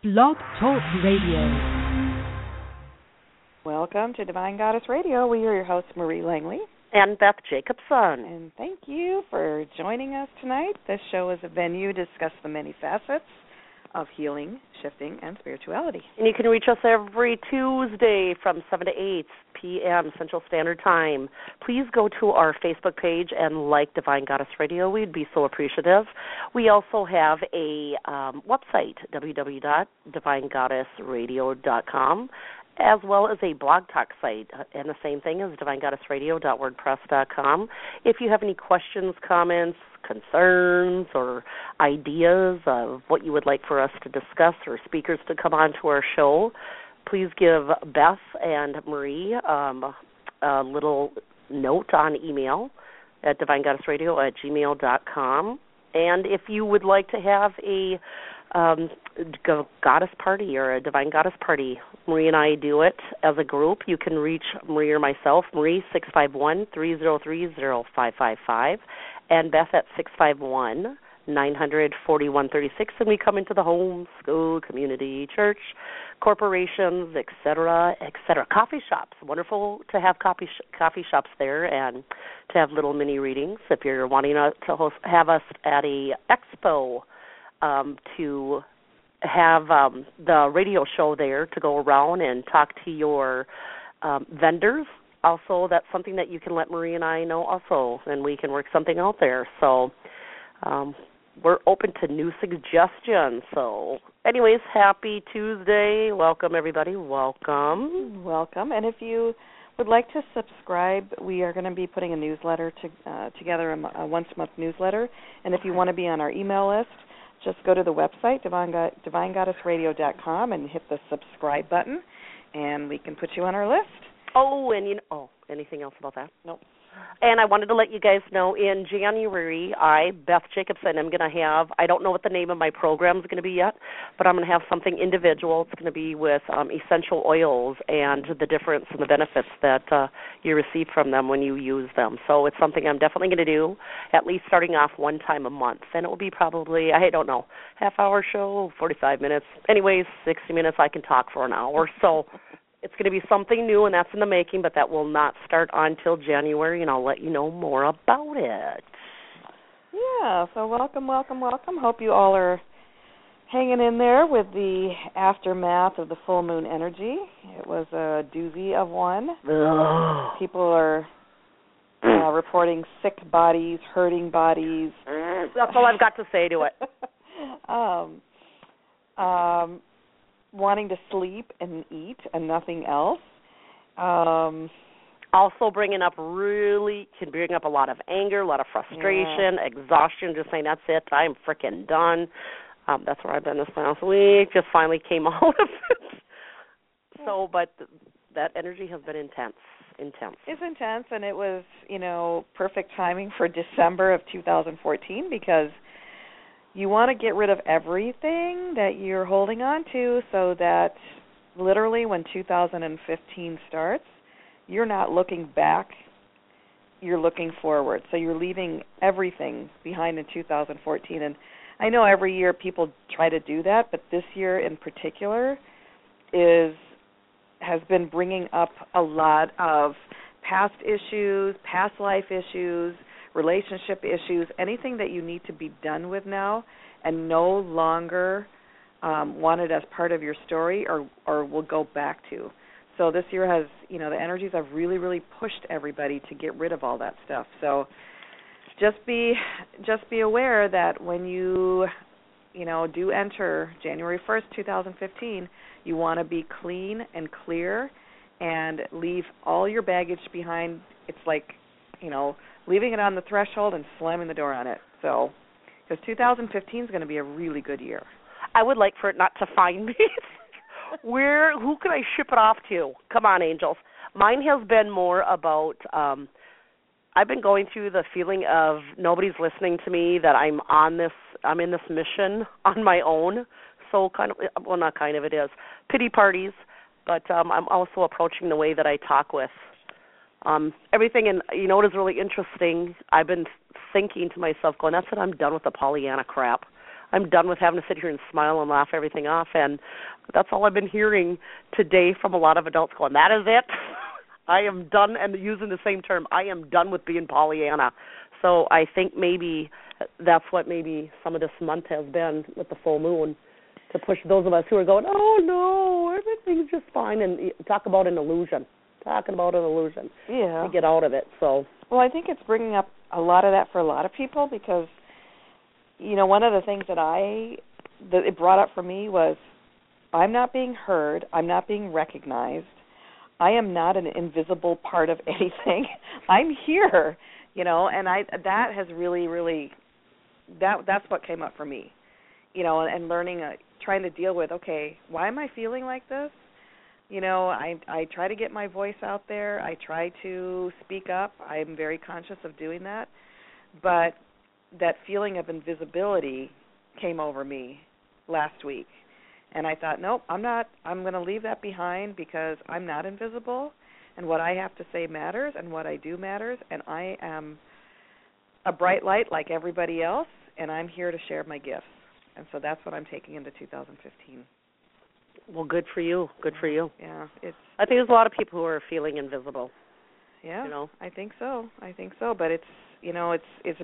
Blog Talk Radio. Welcome to Divine Goddess Radio. We are your hosts, Marie Langley and Beth Jacobson. And thank you for joining us tonight. This show is a venue to discuss the many facets of healing, shifting, and spirituality. And you can reach us every Tuesday from 7 to 8 p.m. Central Standard Time. Please go to our Facebook page and like Divine Goddess Radio. We'd be so appreciative. We also have a website, www.divinegoddessradio.com, as well as a blog talk site, and the same thing as divinegoddessradio.wordpress.com. If you have any questions, comments, concerns, or ideas of what you would like for us to discuss or speakers to come on to our show, please give Beth and Marie a little note on email at divinegoddessradio@gmail.com. And if you would like to have a goddess party or a divine goddess party, Marie and I do it as a group. You can reach Marie or myself, Marie 651-303-0555, and Beth at 651-900-4136, and we come into the home, school, community, church, corporations, etc., etc. Coffee shops. Wonderful to have coffee shops there and to have little mini readings. If you're wanting to have us at a expo, to have the radio show there to go around and talk to your vendors. Also, that's something that you can let Marie and I know also, and we can work something out there. So we're open to new suggestions. So anyways, happy Tuesday. Welcome, everybody. Welcome. Welcome. And if you would like to subscribe, we are going to be putting a newsletter together, a once-a-month newsletter. And if you want to be on our email list, just go to the website, divinegoddessradio.com, and hit the subscribe button, and we can put you on our list. Oh, and anything else about that? Nope. And I wanted to let you guys know, in January, Beth Jacobson, I'm going to have, I don't know what the name of my program is going to be yet, but I'm going to have something individual. It's going to be with essential oils and the difference and the benefits that you receive from them when you use them. So it's something I'm definitely going to do, at least starting off one time a month. And it will be probably, I don't know, half-hour show, 45 minutes. Anyways, 60 minutes, I can talk for an hour. So it's going to be something new, and that's in the making, but that will not start until January, and I'll let you know more about it. Yeah, so welcome. Hope you all are hanging in there with the aftermath of the full moon energy. It was a doozy of one. Ugh. People are reporting sick bodies, hurting bodies. That's all I've got to say to it. Wanting to sleep and eat and nothing else. Also can bring up a lot of anger, a lot of frustration, exhaustion, just saying, that's it, I'm freaking done. That's where I've been this last week, just finally came out of it. So, but that energy has been intense. It's intense, and it was, perfect timing for December of 2014, because you want to get rid of everything that you're holding on to so that literally when 2015 starts, you're not looking back, you're looking forward. So you're leaving everything behind in 2014. And I know every year people try to do that, but this year in particular has been bringing up a lot of past issues, past life issues, relationship issues, anything that you need to be done with now and no longer wanted as part of your story or will go back to. So this year has, the energies have really, really pushed everybody to get rid of all that stuff. So just be aware that when you do enter January 1st, 2015, you want to be clean and clear and leave all your baggage behind. It's like, leaving it on the threshold and slamming the door on it. So, because 2015 is going to be a really good year. I would like for it not to find me. Who can I ship it off to? Come on, angels. Mine has been more about, I've been going through the feeling of nobody's listening to me, that I'm in this mission on my own. So it is. Pity parties, but I'm also approaching the way that I talk with everything. And what is really interesting, I've been thinking to myself, going, that's it, I'm done with the Pollyanna crap. I'm done with having to sit here and smile and laugh everything off. And that's all I've been hearing today from a lot of adults going, that is it. I am done, and using the same term, I am done with being Pollyanna. So I think maybe that's what maybe some of this month has been with the full moon, to push those of us who are going, oh, no, everything's just fine, and talk about an illusion. Talking about an illusion. Yeah. To get out of it. So. Well, I think it's bringing up a lot of that for a lot of people because, you know, one of the things that it brought up for me was I'm not being heard. I'm not being recognized. I am not an invisible part of anything. I'm here, you know, and that has really, really, that's what came up for me, you know, and learning, trying to deal with, okay, why am I feeling like this? You know, I try to get my voice out there. I try to speak up. I'm very conscious of doing that. But that feeling of invisibility came over me last week. And I thought, nope, I'm not. I'm going to leave that behind because I'm not invisible. And what I have to say matters and what I do matters. And I am a bright light like everybody else. And I'm here to share my gifts. And so that's what I'm taking into 2015. Well, good for you. Good for you. Yeah, I think there's a lot of people who are feeling invisible. Yeah, you know? I think so. But it's, you know, it's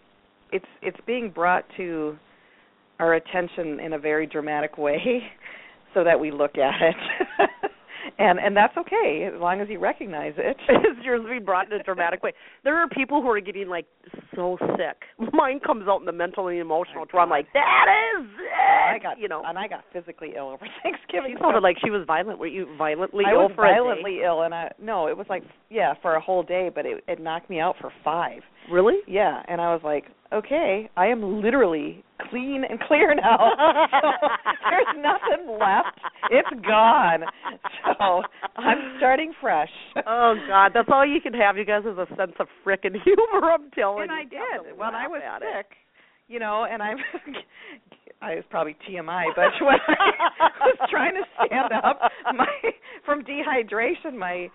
being brought to our attention in a very dramatic way, so that we look at it. And that's okay, as long as you recognize it. It's yours being brought in a dramatic way. There are people who are getting, like, so sick. Mine comes out in the mental and emotional, where I'm like, that is it! And I got physically ill over Thanksgiving. She sounded like she was violent. Were you violently ill for a day? I was violently ill, and it was like, for a whole day, but it knocked me out for 5. Really? Yeah, and I was like, okay, I am literally clean and clear now. So there's nothing left. It's gone. So I'm starting fresh. Oh, God, that's all you can have, you guys, is a sense of frickin' humor, I'm telling you. And I did. When I was sick, it. You know, and I was probably TMI, but when I was trying to stand up, from dehydration,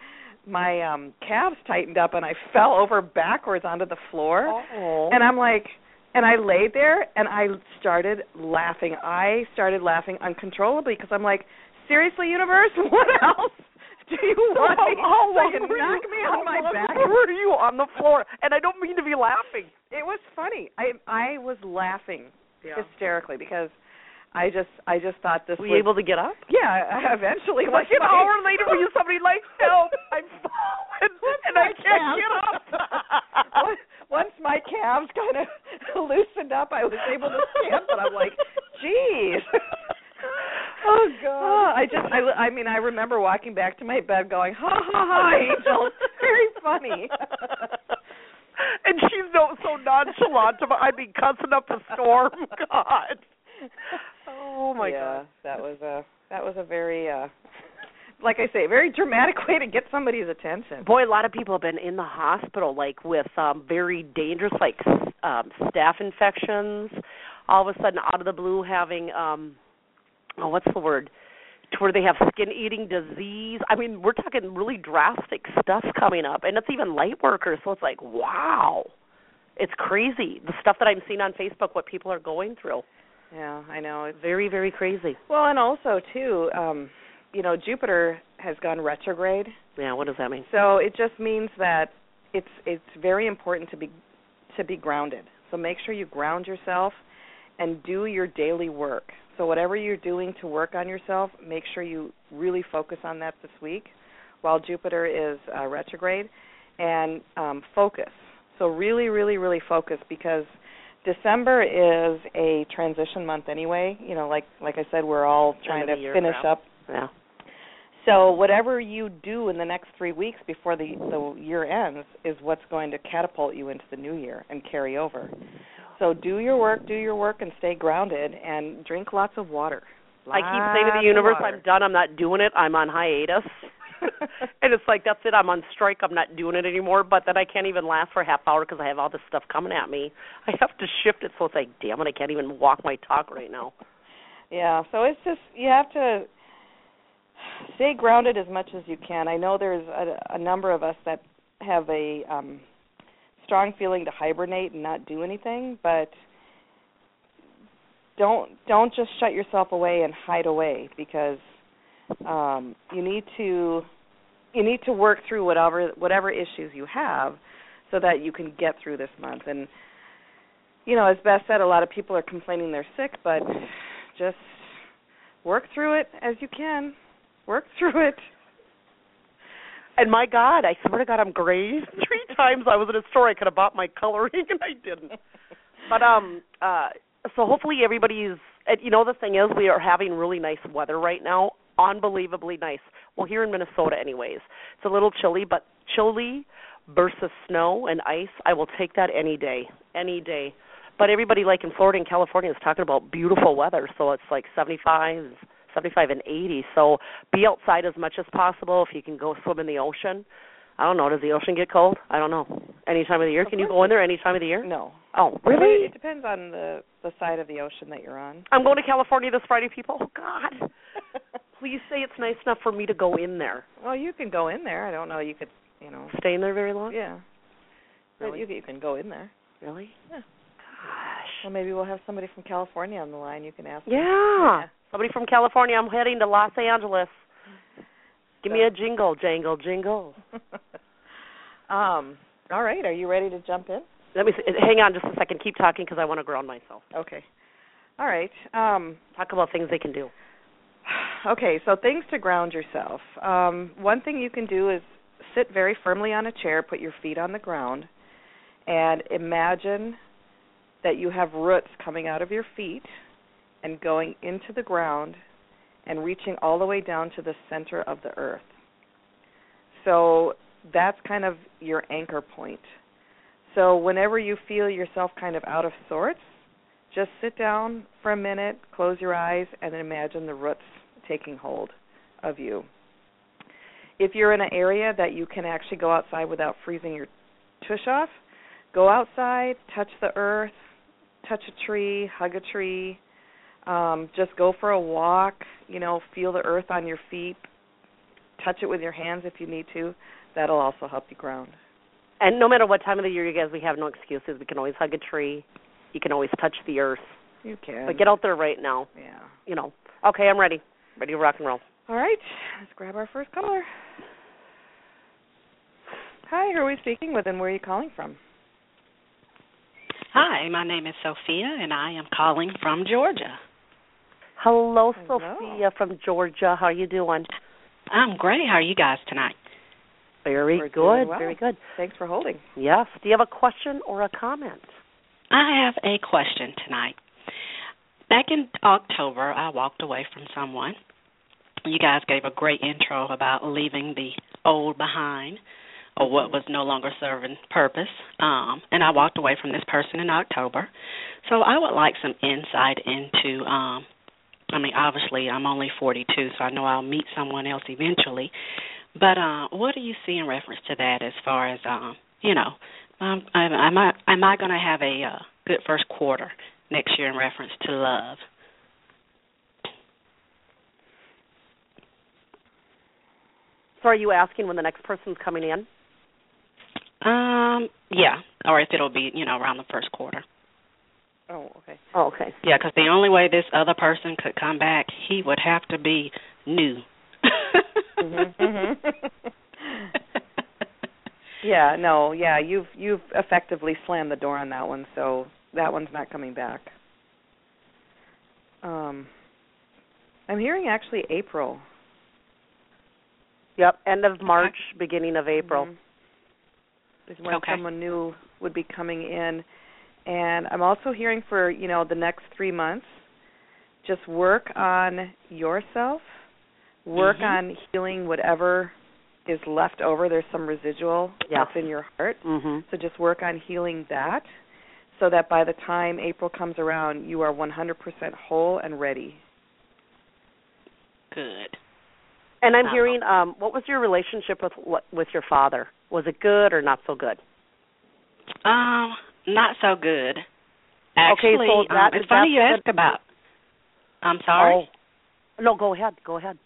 my calves tightened up, and I fell over backwards onto the floor. Oh. And I'm like, and I laid there, and I started laughing. I started laughing uncontrollably because I'm like, seriously, universe, what else do you want me? How you knock me on my back? Were you on the floor? And I don't mean to be laughing. It was funny. I was laughing hysterically because I just thought this Were you able to get up? Yeah, eventually. Like an hour later, were you somebody like, help, I'm falling, and I can't get up. Once my calves kind of loosened up, I was able to stand, but I'm like, geez. Oh, God. I remember walking back to my bed going, ha, ha, ha, Angel. Very funny. And she's so nonchalant about, cussing up a storm. God. Oh, my God. That was a very, like I say, very dramatic way to get somebody's attention. Boy, a lot of people have been in the hospital, like, with very dangerous, like, staph infections. All of a sudden, out of the blue, having, what's the word? To where they have skin-eating disease. I mean, we're talking really drastic stuff coming up, and it's even light workers, so it's like, wow. It's crazy, the stuff that I'm seeing on Facebook, what people are going through. Yeah, I know. It's very, very crazy. Well, and also, too, Jupiter has gone retrograde. Yeah, what does that mean? So it just means that it's very important to be grounded. So make sure you ground yourself and do your daily work. So whatever you're doing to work on yourself, make sure you really focus on that this week while Jupiter is retrograde, and focus. So really, really, really focus, because December is a transition month anyway. You know, like I said, we're all trying to finish up. Yeah. So whatever you do in the next 3 weeks before the year ends is what's going to catapult you into the new year and carry over. So do your work, and stay grounded, and drink lots of water. I keep saying to the universe, I'm done, I'm not doing it, I'm on hiatus. And it's like, that's it, I'm on strike, I'm not doing it anymore. But then I can't even last for a half hour because I have all this stuff coming at me. I have to shift it, so it's like, damn it, I can't even walk my talk right now. Yeah, so it's just, you have to stay grounded as much as you can. I know there's a number of us that have a strong feeling to hibernate and not do anything, but don't just shut yourself away and hide away, because you need to work through whatever issues you have so that you can get through this month. And as Beth said, a lot of people are complaining they're sick, but just work through it as you can. Work through it. And my God, I swear to God, I'm grazed 3 times. I was in a store, I could have bought my coloring, and I didn't. But so hopefully everybody's. The thing is, we are having really nice weather right now, unbelievably nice. Well, here in Minnesota, anyways, it's a little chilly, but chilly versus snow and ice, I will take that any day, any day. But everybody, like in Florida and California, is talking about beautiful weather, so it's like 75 and 80. So be outside as much as possible. If you can go swim in the ocean. I don't know. Does the ocean get cold? I don't know. Any time of the year? Can you go in there any time of the year? No. Oh, really? It depends on the side of the ocean that you're on. I'm going to California this Friday, people. Oh, God. Please say it's nice enough for me to go in there. Well, you can go in there. I don't know. You could, Stay in there very long? Yeah. Really? You can go in there. Really? Yeah. Gosh. Well, maybe we'll have somebody from California on the line. You can ask them. Yeah. Somebody from California. I'm heading to Los Angeles. Give me a jingle, jangle, jingle. All right. Are you ready to jump in? Let me hang on just a second. Keep talking because I want to ground myself. Okay. All right. Talk about things they can do. Okay, so things to ground yourself. One thing you can do is sit very firmly on a chair, put your feet on the ground, and imagine that you have roots coming out of your feet and going into the ground and reaching all the way down to the center of the earth. So that's kind of your anchor point. So whenever you feel yourself kind of out of sorts, just sit down for a minute, close your eyes, and then imagine the roots taking hold of you. If you're in an area that you can actually go outside without freezing your tush off, go outside, touch the earth, touch a tree, hug a tree, just go for a walk, feel the earth on your feet, touch it with your hands if you need to. That'll also help you ground. And no matter what time of the year, you guys, we have no excuses. We can always hug a tree. You can always touch the earth. You can. But get out there right now. Yeah. Okay, I'm ready. Ready to rock and roll. All right. Let's grab our first caller. Hi, who are we speaking with and where are you calling from? Hi, my name is Sophia, and I am calling from Georgia. Hello, Sophia from Georgia. How are you doing? I'm great. How are you guys tonight? Very We're good. doing well. Very good. Thanks for holding. Yes. Do you have a question or a comment? I have a question tonight. Back in October, I walked away from someone. You guys gave a great intro about leaving the old behind, or what was no longer serving purpose, and I walked away from this person in October. So I would like some insight into, obviously I'm only 42, so I know I'll meet someone else eventually, but what do you see in reference to that as far as, am I going to have a good first quarter next year in reference to love? So are you asking when the next person's coming in? Yeah, or if it'll be, around the first quarter. Oh, okay. Oh, okay. Yeah, because the only way this other person could come back, he would have to be new. Yeah, you've effectively slammed the door on that one, so that one's not coming back. I'm hearing actually April. Yep, end of March, beginning of April. Is when someone new would be coming in. And I'm also hearing for, the next 3 months, just work on yourself, work on healing whatever is left over. There's some residual that's in your heart. So just work on healing that so that by the time April comes around, you are 100% whole and ready. Good. And I'm hearing, what was your relationship with your father? Was it good or not so good? Not so good. Actually, okay, so it's funny you asked about. I'm sorry? Oh. No, go ahead. Go ahead.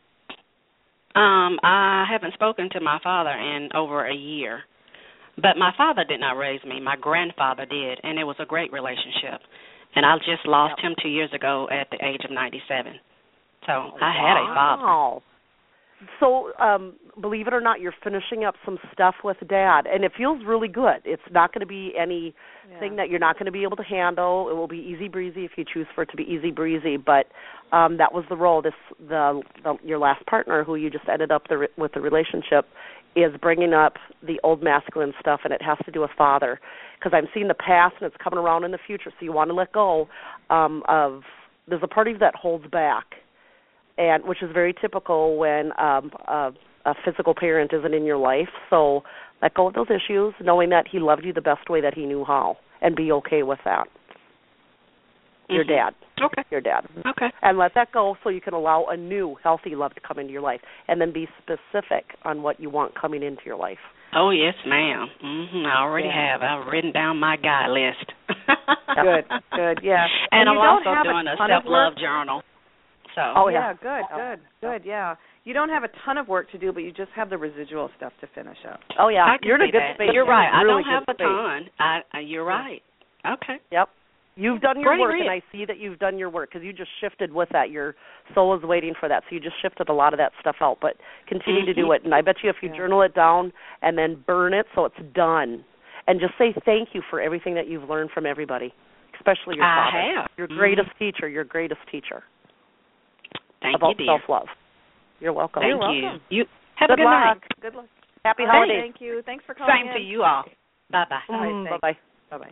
I haven't spoken to my father in over a year. But my father did not raise me. My grandfather did, and it was a great relationship. And I just lost him 2 years ago at the age of 97. So I had a father. Wow. So, believe it or not, you're finishing up some stuff with Dad, and it feels really good. It's not going to be anything that you're not going to be able to handle. It will be easy breezy if you choose for it to be easy breezy. But that was the role. Your last partner, who you just ended up with the relationship, is bringing up the old masculine stuff, and it has to do with father. Because I'm seeing the past, and it's coming around in the future. So you want to let go of. There's a part of you that holds back. And which is very typical when a physical parent isn't in your life. So let go of those issues, knowing that he loved you the best way that he knew how, and be okay with that. Your dad. Okay. Your dad. Okay. And let that go so you can allow a new, healthy love to come into your life. And then be specific on what you want coming into your life. Oh, yes, ma'am. I already have. I've written down my guy list. Good, yeah. And I'm also doing a self-love journal. So. Oh, yeah, good, yeah. You don't have a ton of work to do, but you just have the residual stuff to finish up. Oh, yeah. You're in a good space. You're right. I really don't have a ton. You're right. Okay. Yep. You've done your work, Read. and I see that you've done your work because you just shifted with that. Your soul is waiting for that, so you just shifted a lot of that stuff out. But continue to do it, and I bet you if you journal it down and then burn it so it's done, and just say thank you for everything that you've learned from everybody, especially your father. I have. Your greatest teacher, your greatest teacher. Thank about you, dear. self-love. You're welcome. Thank You're welcome. you. Have a good night. Good luck. Happy holidays. Thank you. Thanks for calling Same to you all. Bye-bye. Bye-bye. Bye-bye.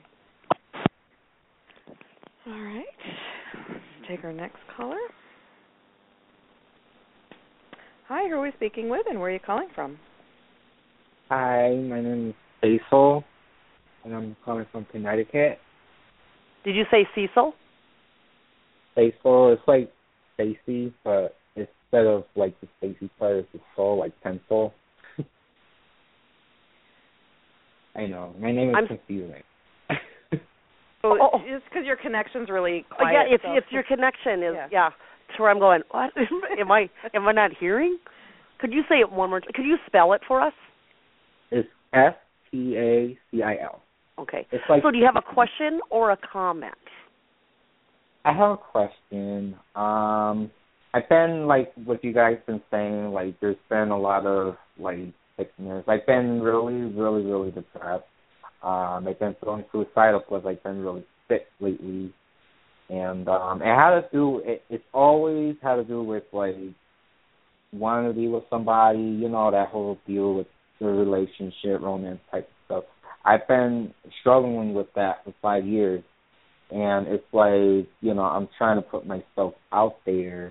All right. Let's take our next caller. Hi, who are we speaking with, and where are you calling from? Hi, my name is Basil, and I'm calling from Connecticut. Did you say Cecil? Basil, it's like Stacy, but instead of like the Stacy part, it's the soul, like pencil. I know. My name is confusing. It's because your connection's really quiet. Yeah, it's your connection is to where I'm going. What am I not hearing? Could you say it one more time? Could you spell it for us? It's Stacal. Okay. It's like, so do you have a question or a comment? I have a question. I've been like what you guys been saying. Like there's been a lot of like sickness. I've been really, really, really depressed. I've been feeling suicidal because I've been really sick lately, and it had to do. It's always had to do with like wanting to be with somebody. You know, that whole deal with the relationship, romance type of stuff. I've been struggling with that for 5 years, and it's like, you know, I'm trying to put myself out there.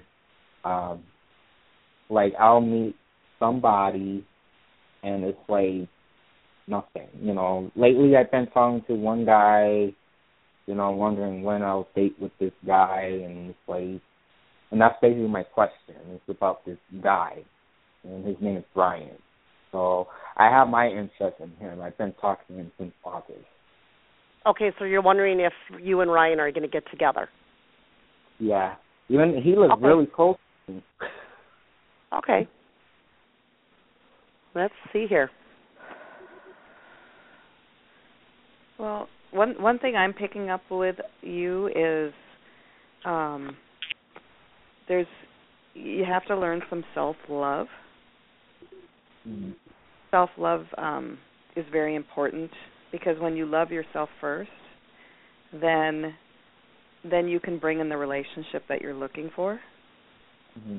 Like I'll meet somebody, and it's like nothing. You know, lately I've been talking to one guy, you know, wondering when I'll date with this guy, and it's like, and that's basically my question. It's about this guy, and his name is Brian. So I have my interest in him. I've been talking to him since August. Okay, so you're wondering if you and Ryan are going to get together. Yeah. Even he lives really close to me. Okay. Let's see here. Well, one thing I'm picking up with you is you have to learn some self-love. Mm-hmm. Self-love is very important because when you love yourself first, then you can bring in the relationship that you're looking for. Mm-hmm.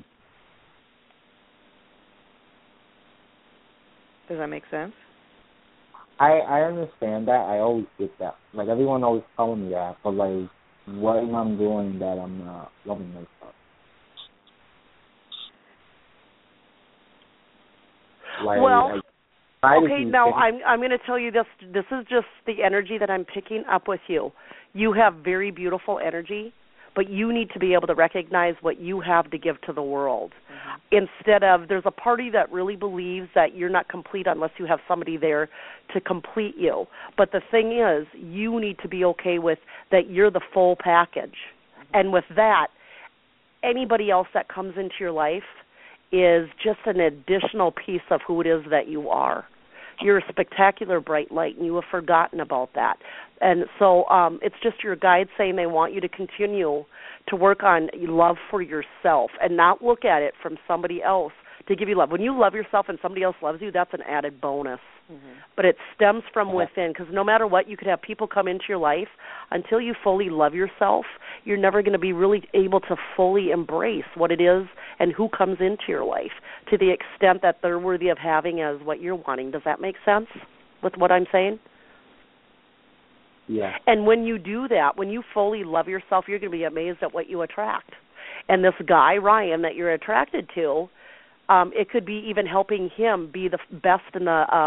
Does that make sense? I understand that. I always get that. Like, everyone always telling me that, but, like, what am I doing that I'm not loving myself? Like, well, okay, now I'm going to tell you this. This is just the energy that I'm picking up with you. You have very beautiful energy, but you need to be able to recognize what you have to give to the world. Mm-hmm. Instead of, there's a party that really believes that you're not complete unless you have somebody there to complete you. But the thing is, you need to be okay with that you're the full package. Mm-hmm. And with that, anybody else that comes into your life is just an additional piece of who it is that you are. You're a spectacular bright light, and you have forgotten about that. And so it's just your guides saying they want you to continue to work on love for yourself and not look at it from somebody else to give you love. When you love yourself and somebody else loves you, that's an added bonus. But it stems from within, because no matter what, you could have people come into your life. Until you fully love yourself, you're never going to be really able to fully embrace what it is and who comes into your life to the extent that they're worthy of having as what you're wanting. Does that make sense with what I'm saying? Yeah. And when you do that, when you fully love yourself, you're going to be amazed at what you attract. And this guy, Ryan, that you're attracted to, it could be even helping him be the best in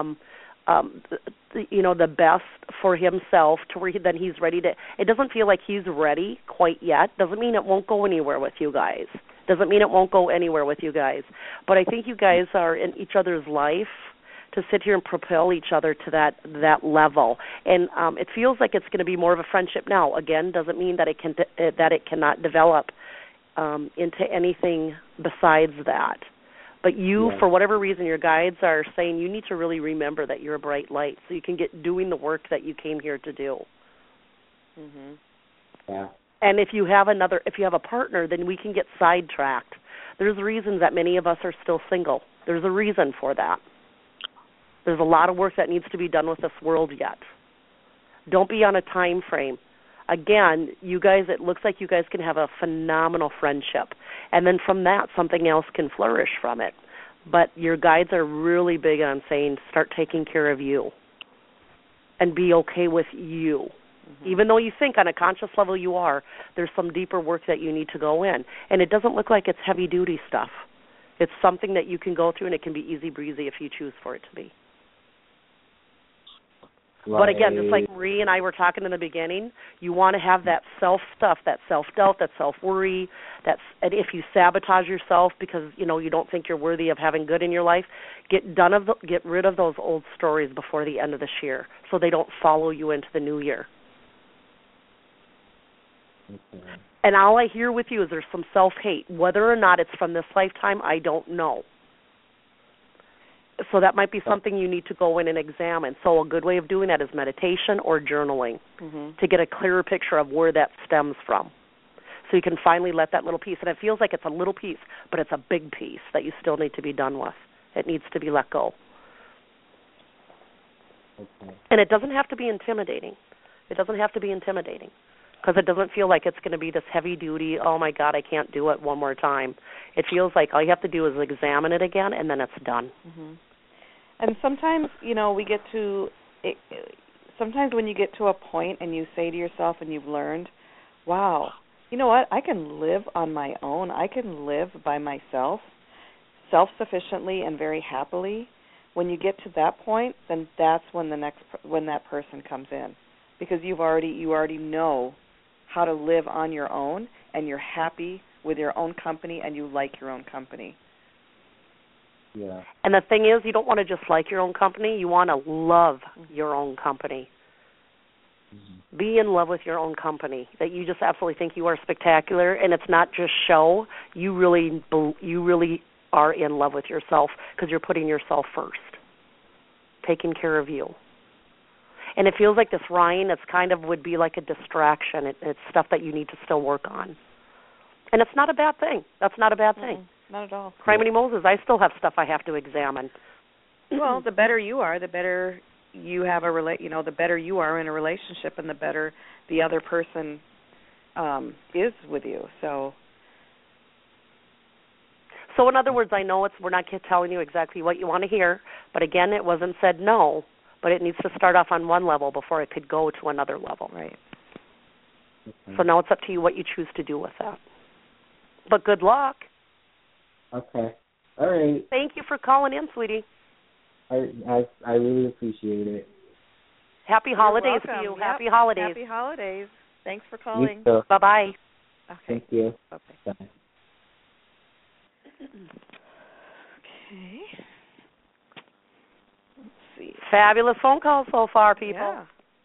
the best for himself to where then he's ready to. It doesn't feel like he's ready quite yet. Doesn't mean it won't go anywhere with you guys. Doesn't mean it won't go anywhere with you guys. But I think you guys are in each other's life to sit here and propel each other to that level. And it feels like it's going to be more of a friendship now. Again, doesn't mean that it cannot develop into anything besides that. But you, for whatever reason, your guides are saying you need to really remember that you're a bright light so you can get doing the work that you came here to do. Yeah. And if you have a partner, then we can get sidetracked. There's reasons that many of us are still single. There's a reason for that. There's a lot of work that needs to be done with this world yet. Don't be on a time frame. Again, you guys, it looks like you guys can have a phenomenal friendship. And then from that, something else can flourish from it. But your guides are really big on saying start taking care of you and be okay with you. Even though you think on a conscious level you are, there's some deeper work that you need to go in. And it doesn't look like it's heavy-duty stuff. It's something that you can go through, and it can be easy-breezy if you choose for it to be. Right. But again, just like Marie and I were talking in the beginning, you want to have that self-stuff, that self-doubt, that self-worry, and if you sabotage yourself because, you don't think you're worthy of having good in your life, get rid of those old stories before the end of this year so they don't follow you into the new year. Okay. And all I hear with you is there's some self-hate. Whether or not it's from this lifetime, I don't know. So that might be something you need to go in and examine. So a good way of doing that is meditation or journaling to get a clearer picture of where that stems from. So you can finally let that little piece, and it feels like it's a little piece, but it's a big piece that you still need to be done with. It needs to be let go. Okay. And it doesn't have to be intimidating. It doesn't have to be intimidating because it doesn't feel like it's going to be this heavy duty, oh, my God, I can't do it one more time. It feels like all you have to do is examine it again, and then it's done. And sometimes, sometimes when you get to a point and you say to yourself and you've learned, wow, you know what, I can live on my own. I can live by myself self-sufficiently and very happily. When you get to that point, then that's when that person comes in, because you already know how to live on your own, and you're happy with your own company, and you like your own company. Yeah. And the thing is, you don't want to just like your own company. You want to love your own company. Be in love with your own company, that you just absolutely think you are spectacular, and it's not just show. You really are in love with yourself because you're putting yourself first, taking care of you. And it feels like this Ryan, it's kind of would be like a distraction. It's stuff that you need to still work on. And it's not a bad thing. That's not a bad thing. Not at all. Criminy Moses, I still have stuff I have to examine. Well, the better you are, the better you have the better you are in a relationship, and the better the other person is with you. So in other words, I know we're not telling you exactly what you want to hear, but again, it wasn't said no, but it needs to start off on one level before it could go to another level. Right. So now it's up to you what you choose to do with that. But good luck. Okay. All right. Thank you for calling in, sweetie. I really appreciate it. Happy holidays to you. Yep. Happy holidays. Happy holidays. Thanks for calling. You too. Bye-bye. Okay. Thank you. Bye-bye. Bye. Okay. Let's see. Fabulous phone call so far, people. Yeah.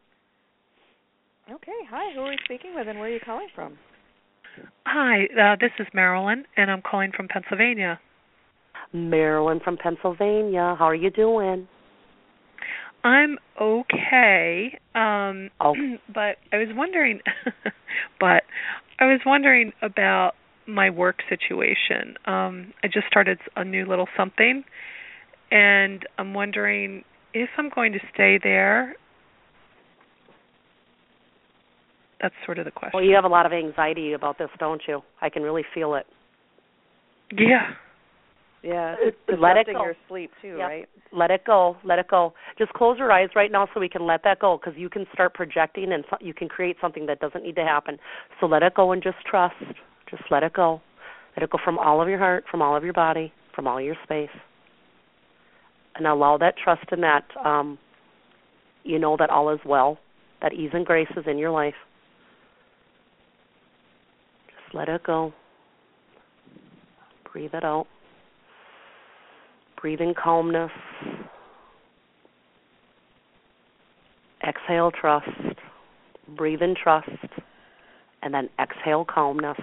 Okay. Hi. Who are we speaking with, and where are you calling from? Hi, this is Marilyn, and I'm calling from Pennsylvania. Marilyn from Pennsylvania. How are you doing? I'm okay. But I was wondering about my work situation. I just started a new little something, and I'm wondering if I'm going to stay there. That's sort of the question. Well, you have a lot of anxiety about this, don't you? I can really feel it. Yeah. Yeah, Let it go. Your sleep too, yep. Right? Let it go. Let it go. Just close your eyes right now so we can let that go, because you can start projecting and you can create something that doesn't need to happen. So let it go and just trust. Just let it go. Let it go from all of your heart, from all of your body, from all your space. And allow that trust in that, you know that all is well, that ease and grace is in your life. Just let it go. Breathe it out. Breathe in calmness. Exhale trust. Breathe in trust. And then exhale calmness.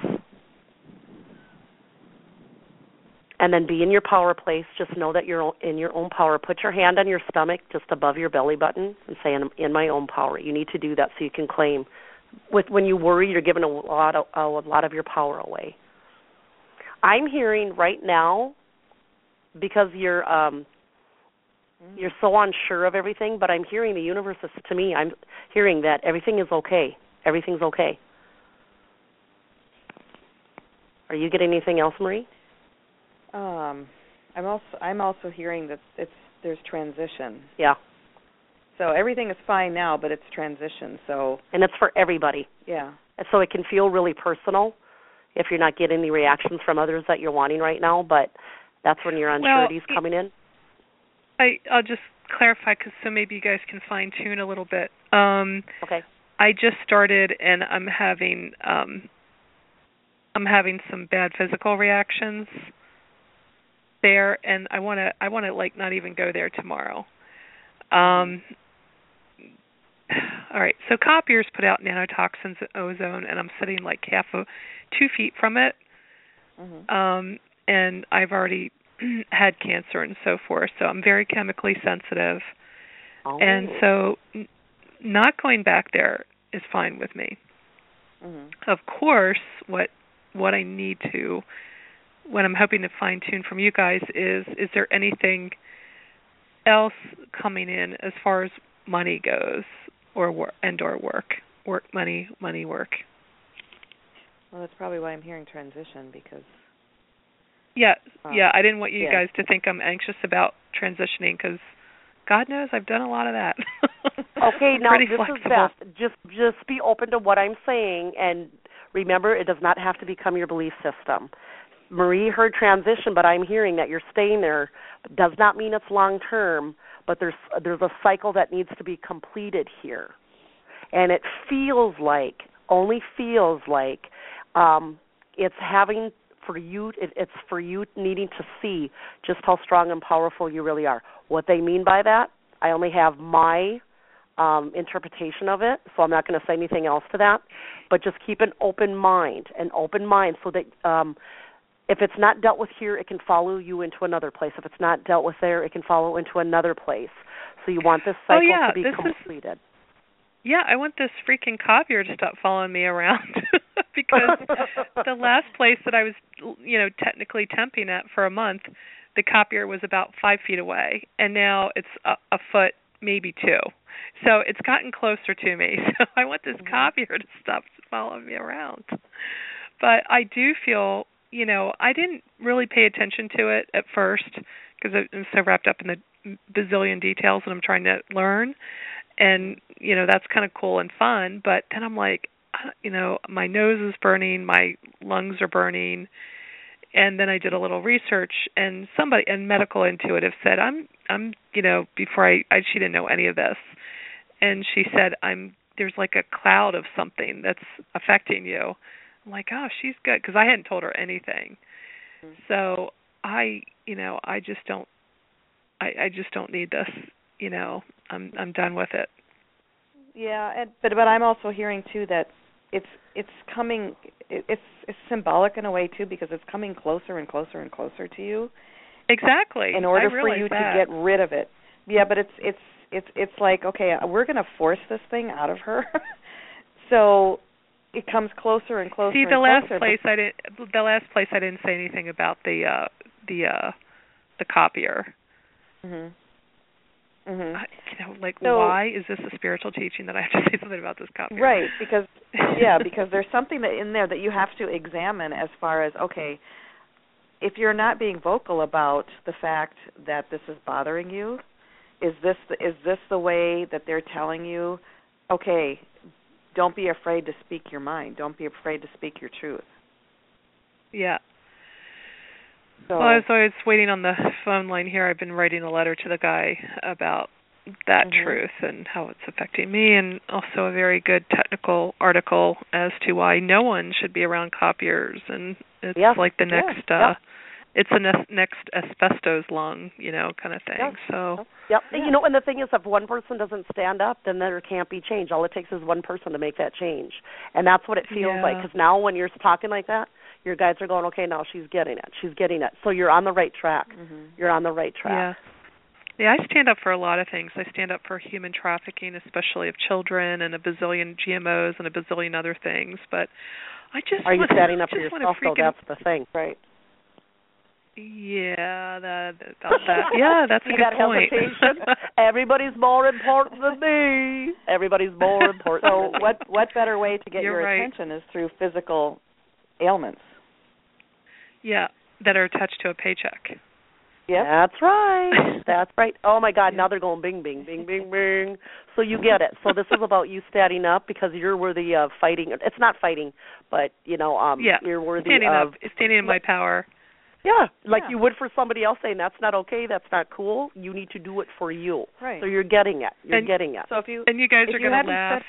And then be in your power place. Just know that you're in your own power. Put your hand on your stomach just above your belly button and say, in my own power. You need to do that so you can claim. When you worry, you're giving a lot of your power away. I'm hearing right now, because you're so unsure of everything, but I'm hearing the universe is, to me, I'm hearing that everything is okay. Everything's okay. Are you getting anything else, Marie? I'm also hearing that there's transition. Yeah. So everything is fine now, but it's transition. And it's for everybody. Yeah. And so it can feel really personal if you're not getting the reactions from others that you're wanting right now, but that's when your unsurety's coming in. I'll just clarify, because so maybe you guys can fine-tune a little bit. Okay. I just started, and I'm having some bad physical reactions there, and I want to like not even go there tomorrow. All right, so copiers put out nanotoxins in ozone, and I'm sitting like 2 feet from it. Mm-hmm. And I've already had cancer and so forth, so I'm very chemically sensitive. Oh. And so not going back there is fine with me. Mm-hmm. Of course, what I need to, what I'm hoping to fine-tune from you guys is there anything else coming in as far as money goes, or work, money, work? Well, that's probably why I'm hearing transition, because... Yeah, I didn't want you guys to think I'm anxious about transitioning, because God knows I've done a lot of that. Okay, now this flexible. is Beth. Just be open to what I'm saying, and remember, it does not have to become your belief system. Marie heard transition, but I'm hearing that you're staying there. It does not mean it's long-term, but there's a cycle that needs to be completed here. And it only feels like it's having... it's for you needing to see just how strong and powerful you really are. What they mean by that, I only have my interpretation of it, so I'm not going to say anything else to that. But just keep an open mind so that if it's not dealt with here, it can follow you into another place. If it's not dealt with there, it can follow into another place. So you want this cycle to be completed. I want this freaking copier to stop following me around, because the last place that I was, technically temping at for a month, the copier was about 5 feet away, and now it's a foot, maybe 2. So it's gotten closer to me. So I want this copier to stop following me around. But I do feel, I didn't really pay attention to it at first, because I'm so wrapped up in the bazillion details that I'm trying to learn. And, that's kind of cool and fun. But then I'm like, my nose is burning, my lungs are burning. And then I did a little research, and medical intuitive said, before she didn't know any of this. And she said, there's like a cloud of something that's affecting you. I'm like, oh, she's good, because I hadn't told her anything. Mm-hmm. So I just don't need this. I'm done with it. Yeah, but I'm also hearing too that it's coming. It's symbolic in a way too, because it's coming closer and closer and closer to you. Exactly. In order for you to get rid of it. Yeah, but it's like, okay, we're going to force this thing out of her. So it comes closer and closer. See, the last place I didn't say anything about the copier. Mhm. Why is this a spiritual teaching that I have to say something about this copier? Right, because because there's something in there that you have to examine as far as, okay, if you're not being vocal about the fact that this is bothering you, is this the way that they're telling you, okay, don't be afraid to speak your mind, don't be afraid to speak your truth. Yeah. So, well, as I was waiting on the phone line here, I've been writing a letter to the guy about that truth and how it's affecting me, and also a very good technical article as to why no one should be around copiers, and it's like the next it's the next asbestos lung, kind of thing. Yep. So and the thing is, if one person doesn't stand up, then there can't be change. All it takes is one person to make that change, and that's what it feels like. Because now, when you're talking like that, your guys are going, okay, now she's getting it. So you're on the right track. You're on the right track. Yeah, I stand up for a lot of things. I stand up for human trafficking, especially of children, and a bazillion GMOs and a bazillion other things. But I just are you standing up for yourself? Though that's the thing, right? Yeah, about that. Yeah, that's a good point. Everybody's more important than me. Everybody's more important. So what better way to get your attention is through physical ailments? Yeah, that are attached to a paycheck. Yep. That's right. That's right. Oh, my God, now they're going bing, bing, bing, bing, bing. So you get it. So this is about you standing up because you're worthy of fighting. It's not fighting, but, you're worthy standing in my power. Yeah, you would for somebody else, saying that's not okay, that's not cool. You need to do it for you. Right. So you're getting it. You're getting it. So you guys are going to laugh.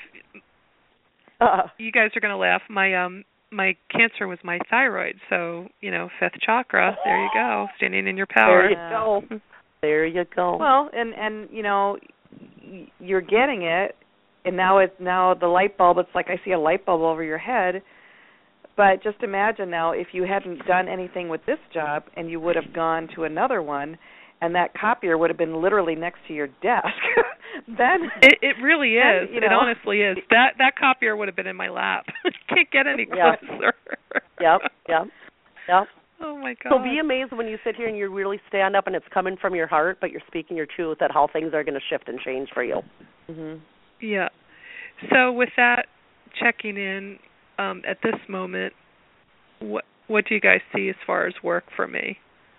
You guys are going to laugh. My cancer was my thyroid, so, fifth chakra, there you go, standing in your power. There you go. Well, and you're getting it, and now the light bulb, it's like I see a light bulb over your head, but just imagine now if you hadn't done anything with this job and you would have gone to another one, and that copier would have been literally next to your desk. Then it really is. It honestly is. That copier would have been in my lap. Can't get any closer. Yep. Oh my God. So be amazed when you sit here and you really stand up and it's coming from your heart, but you're speaking your truth at how things are going to shift and change for you. Mm-hmm. Yeah. So with that, checking in at this moment, what do you guys see as far as work for me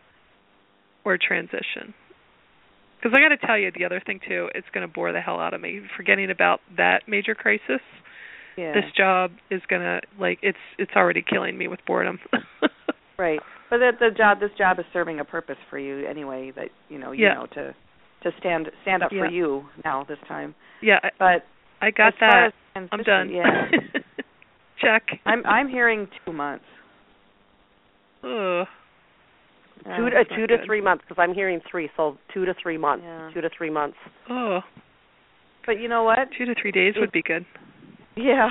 or transition? Because I got to tell you the other thing too, it's going to bore the hell out of me. Forgetting about that major crisis, this job is going to it's already killing me with boredom. Right, but this job is serving a purpose for you anyway. That to stand up for you now this time. Yeah, but I got that. I'm done. Yeah. Check. I'm hearing 2 months. Ugh. 2 to 3 months, because I'm hearing 3, so 2 to 3 months. Yeah. 2 to 3 months. Oh. But you know what? 2 to 3 days would be good. Yeah.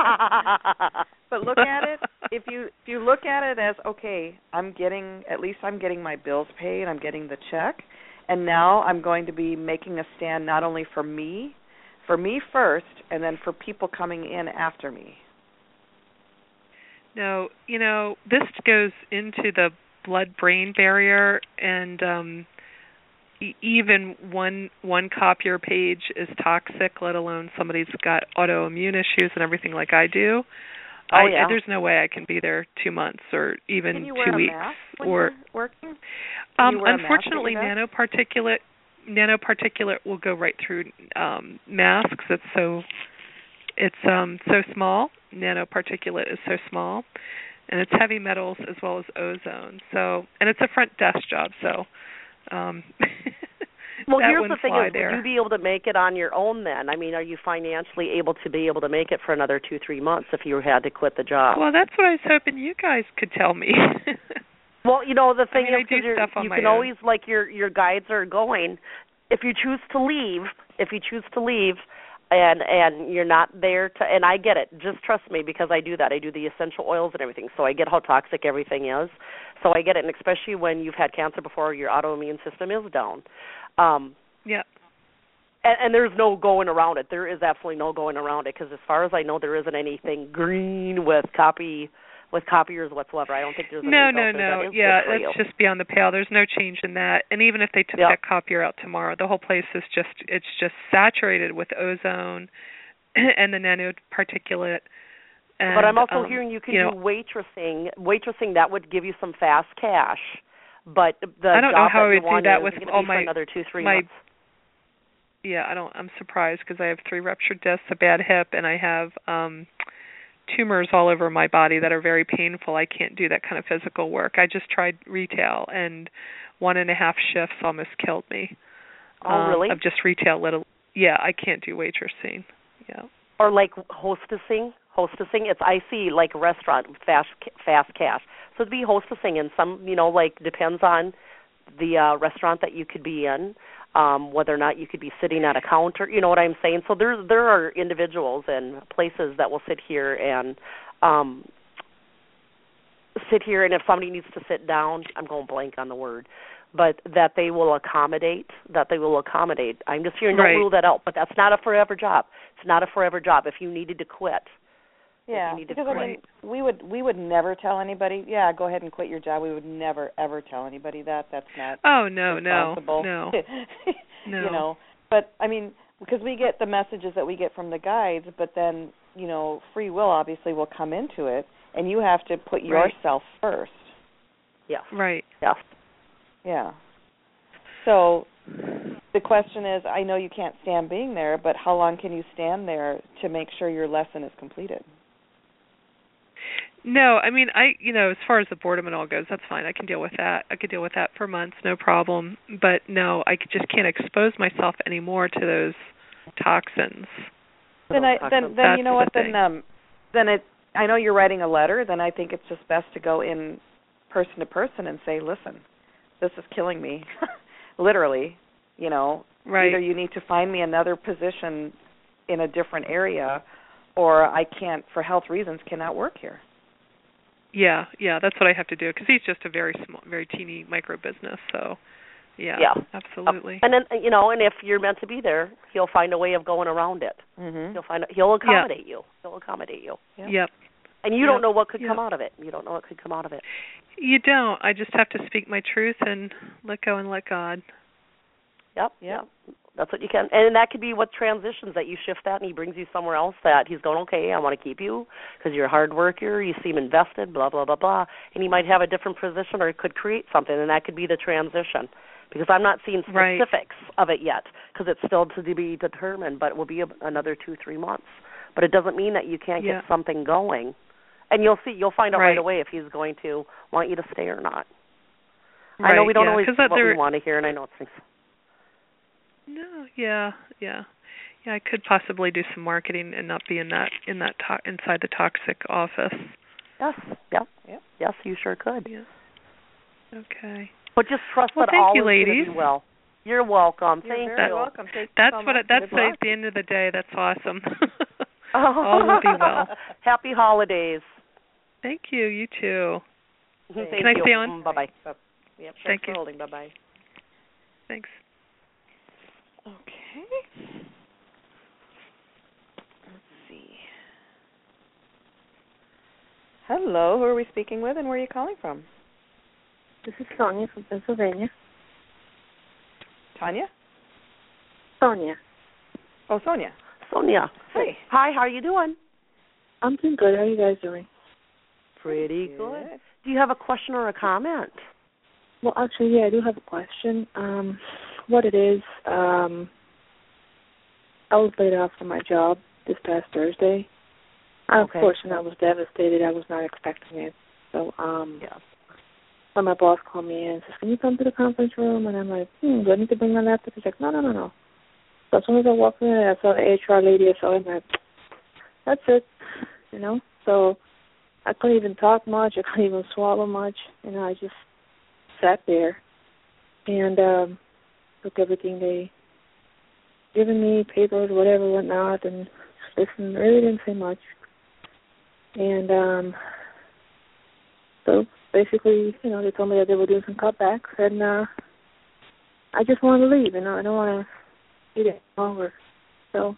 But look at it. If you look at it as, okay, I'm getting my bills paid, I'm getting the check, and now I'm going to be making a stand not only for me first, and then for people coming in after me. No, this goes into the blood-brain barrier, and even one copier page is toxic, let alone somebody's got autoimmune issues and everything like I do. There's no way I can be there 2 months or even 2 weeks. Can you wear a mask when you're working? Unfortunately, nanoparticulate will go right through masks. It's so small. Nanoparticulate is so small, and it's heavy metals as well as ozone. So, and it's a front desk job. So, well, here's the thing: would you be able to make it on your own then? I mean, are you financially able to make it for another 2-3 months if you had to quit the job? Well, that's what I was hoping you guys could tell me. Well, the thing is, you can always, like your guides are going. If you choose to leave, and you're not there to, and I get it. Just trust me, because I do that. I do the essential oils and everything, so I get how toxic everything is. So I get it, and especially when you've had cancer before, your autoimmune system is down. Yeah. And there's no going around it. There is absolutely no going around it because as far as I know, there isn't anything green with copiers whatsoever. I don't think there's No. Yeah, that's just beyond the pale. There's no change in that. And even if they took that copier out tomorrow, the whole place is just saturated with ozone and the nanoparticulate. And, but I'm also hearing you can do waitressing. Waitressing, that would give you some fast cash. But I don't know how I would do that with all my another 2-3 months. Yeah, I'm surprised because I have 3 ruptured discs, a bad hip, and I have tumors all over my body that are very painful. I can't do that kind of physical work. I just tried retail, and 1.5 shifts almost killed me. Oh, really? Of just retail. Yeah, I can't do waitressing. Yeah. Or like hostessing. It's icy like a restaurant, fast cash. So it'd be hostessing, and some, like depends on the restaurant that you could be in. Whether or not you could be sitting at a counter, you know what I'm saying? So there are individuals and places that will sit here, and if somebody needs to sit down, I'm going blank on the word, but that they will accommodate. I'm just hearing, don't rule that out, but that's not a forever job. It's not a forever job. If you needed to quit. Yeah, because we would never tell anybody, go ahead and quit your job. We would never, ever tell anybody that. That's not responsible. No. But, because we get the messages that we get from the guides, but then, free will obviously will come into it, and you have to put yourself first. Yeah. Right. Yeah. Yeah. So the question is, I know you can't stand being there, but how long can you stand there to make sure your lesson is completed? No, as far as the boredom and all goes, that's fine. I can deal with that. I could deal with that for months, no problem. But no, I just can't expose myself anymore to those toxins. Then you know what? Then I know you're writing a letter. Then I think it's just best to go in person to person and say, listen, this is killing me, literally. Right. Either you need to find me another position in a different area, or I can't, for health reasons, cannot work here. Yeah, that's what I have to do because he's just a very small, very teeny micro business. So, yeah, absolutely. And then and if you're meant to be there, he'll find a way of going around it. Mm-hmm. He'll accommodate you. He'll accommodate you. Yep. And you don't know what could come out of it. You don't know what could come out of it. You don't. I just have to speak my truth and let go and let God. Yep. That's what you can. And that could be what transitions, that you shift that and he brings you somewhere else that he's going, okay, I want to keep you because you're a hard worker, you seem invested, blah, blah, blah, blah. And he might have a different position or could create something, and that could be the transition. Because I'm not seeing specifics of it yet because it's still to be determined, but it will be another 2-3 months. But it doesn't mean that you can't get something going. And you'll find out right away if he's going to want you to stay or not. I know we don't always do what we want to hear, and I know it's things. No, yeah. I could possibly do some marketing and not be inside the toxic office. Yes, you sure could. Yeah. Okay. But just trust that all is going to be well. You're welcome. Thank you. You're welcome. That's at the end of the day. That's awesome. All will be well. Happy holidays. Thank you. You too. Can I stay on? Bye-bye. Yep, thank you. Holding. Bye-bye. Thanks. Okay. Let's see. Hello, who are we speaking with and where are you calling from? This is Sonia from Pennsylvania. Tanya? Sonia. Oh, Sonia. Sonia. Hey. Hi, how are you doing? I'm doing good. How are you guys doing? Pretty good. Do you have a question or a comment? Well, actually, I do have a question. What it is, I was laid off from my job this past Thursday. Of course, and I was devastated. I was not expecting it. So, so my boss called me in and says, can you come to the conference room? And I'm like, do I need to bring my laptop? He's like, no. So as soon as I walked in, I saw the HR lady. I saw him, like, that's it, So I couldn't even talk much. I couldn't even swallow much. I just sat there and took everything they given me, papers, whatever, whatnot, and listened. Really didn't say much. And so basically, they told me that they were doing some cutbacks, and I just wanted to leave. I don't want to it over. So,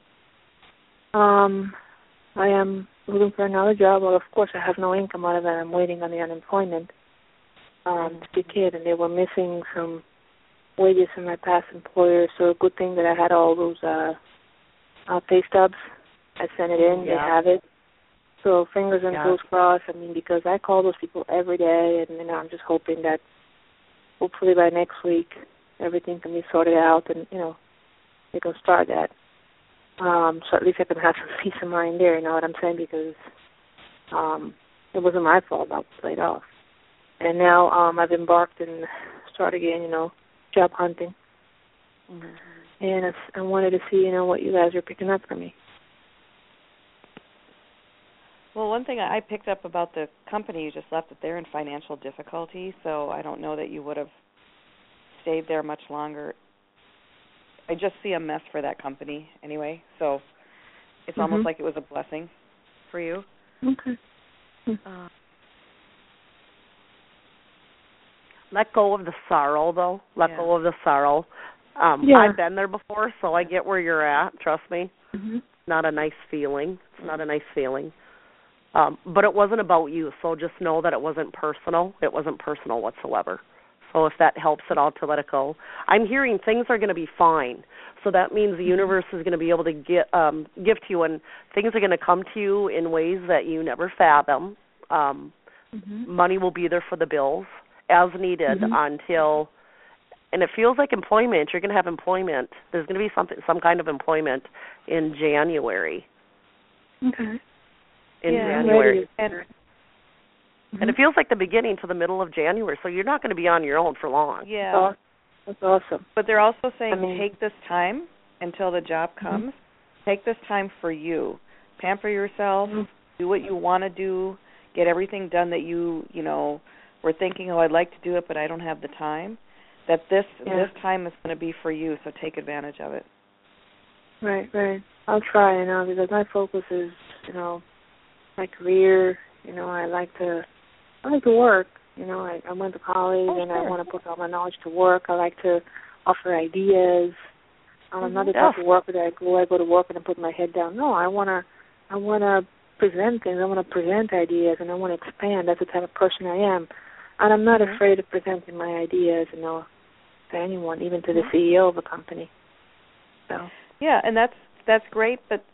I am looking for another job. Well, of course, I have no income other than I'm waiting on the unemployment to kick in, and they were missing some wages from my past employer. So a good thing that I had all those pay stubs. I sent it in. They have it. So fingers and toes crossed. I mean, because I call those people every day, and I'm just hoping that hopefully by next week everything can be sorted out, and they can start that. So at least I can have some peace of mind there. You know what I'm saying? Because it wasn't my fault. I was laid off, and now I've embarked and started again. Job hunting, and I wanted to see what you guys are picking up for me. Well, one thing I picked up about the company you just left, that they're in financial difficulty, so I don't know that you would have stayed there much longer. I just see a mess for that company anyway, so it's almost like it was a blessing for you. Okay. Let go of the sorrow, though. Let go of the sorrow. I've been there before, so I get where you're at. Trust me. It's not a nice feeling. It's not a nice feeling. But it wasn't about you, so just know that it wasn't personal. It wasn't personal whatsoever. So if that helps at all to let it go. I'm hearing things are going to be fine. So that means the universe is going to be able to gift you, and things are going to come to you in ways that you never fathom. Money will be there for the bills as needed until, and it feels like employment. You're going to have employment. There's going to be some kind of employment in January. Okay. In January. And it feels like the beginning to the middle of January, so you're not going to be on your own for long. Yeah. That's awesome. But they're also saying take this time until the job comes. Take this time for you. Pamper yourself. Do what you want to do. Get everything done that you were thinking, I'd like to do it, but I don't have the time. That this time is going to be for you, so take advantage of it. Right. I'll try, because my focus is, my career. I like to work. I went to college and I want to put all my knowledge to work. I like to offer ideas. I'm not the type of worker that I go to work and I put my head down. No, I want to present things. I want to present ideas and I want to expand. That's the type of person I am. And I'm not afraid of presenting my ideas, to anyone, even to the CEO of a company. So. Yeah, and that's great, but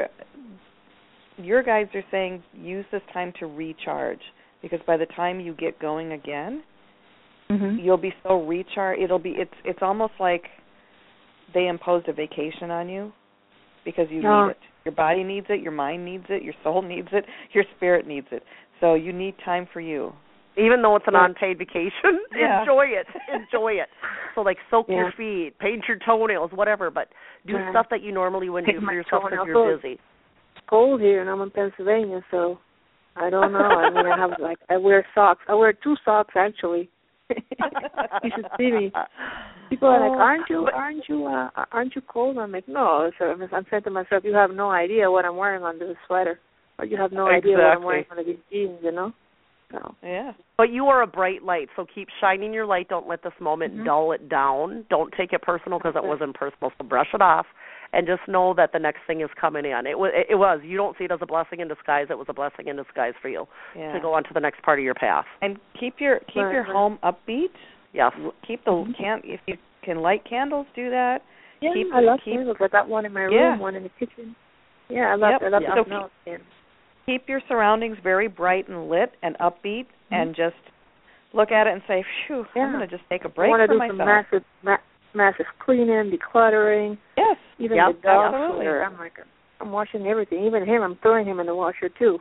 your guys are saying use this time to recharge, because by the time you get going again, you'll be so recharged. It's almost like they imposed a vacation on you because you need it. Your body needs it, your mind needs it, your soul needs it, your spirit needs it. So you need time for you. Even though it's an unpaid vacation, enjoy it. Enjoy it. So, soak your feet, paint your toenails, whatever, but do stuff that you normally wouldn't do for yourself because you're busy. It's cold here, and I'm in Pennsylvania, so I don't know. I wear socks. I wear 2 socks, actually. You should see me. People are like, aren't you cold? I'm like, no. So I'm saying to myself, you have no idea what I'm wearing under the sweater, or you have no idea what I'm wearing under these jeans, So. Yeah. But you are a bright light, so keep shining your light. Don't let this moment dull it down. Don't take it personal because it wasn't personal, so brush it off. And just know that the next thing is coming in. It was. You don't see it as a blessing in disguise. It was a blessing in disguise for you to go on to the next part of your path. And keep your home upbeat. Yes. Keep if you can light candles, do that. Yeah, I love candles. I got one in my room, one in the kitchen. Yeah, I love that. Keep your surroundings very bright and lit and upbeat, and just look at it and say, "Phew, I'm going to just take a break for myself." I want to do some massive cleaning, decluttering. Yes. Even the dog food. I'm washing everything. Even him, I'm throwing him in the washer too.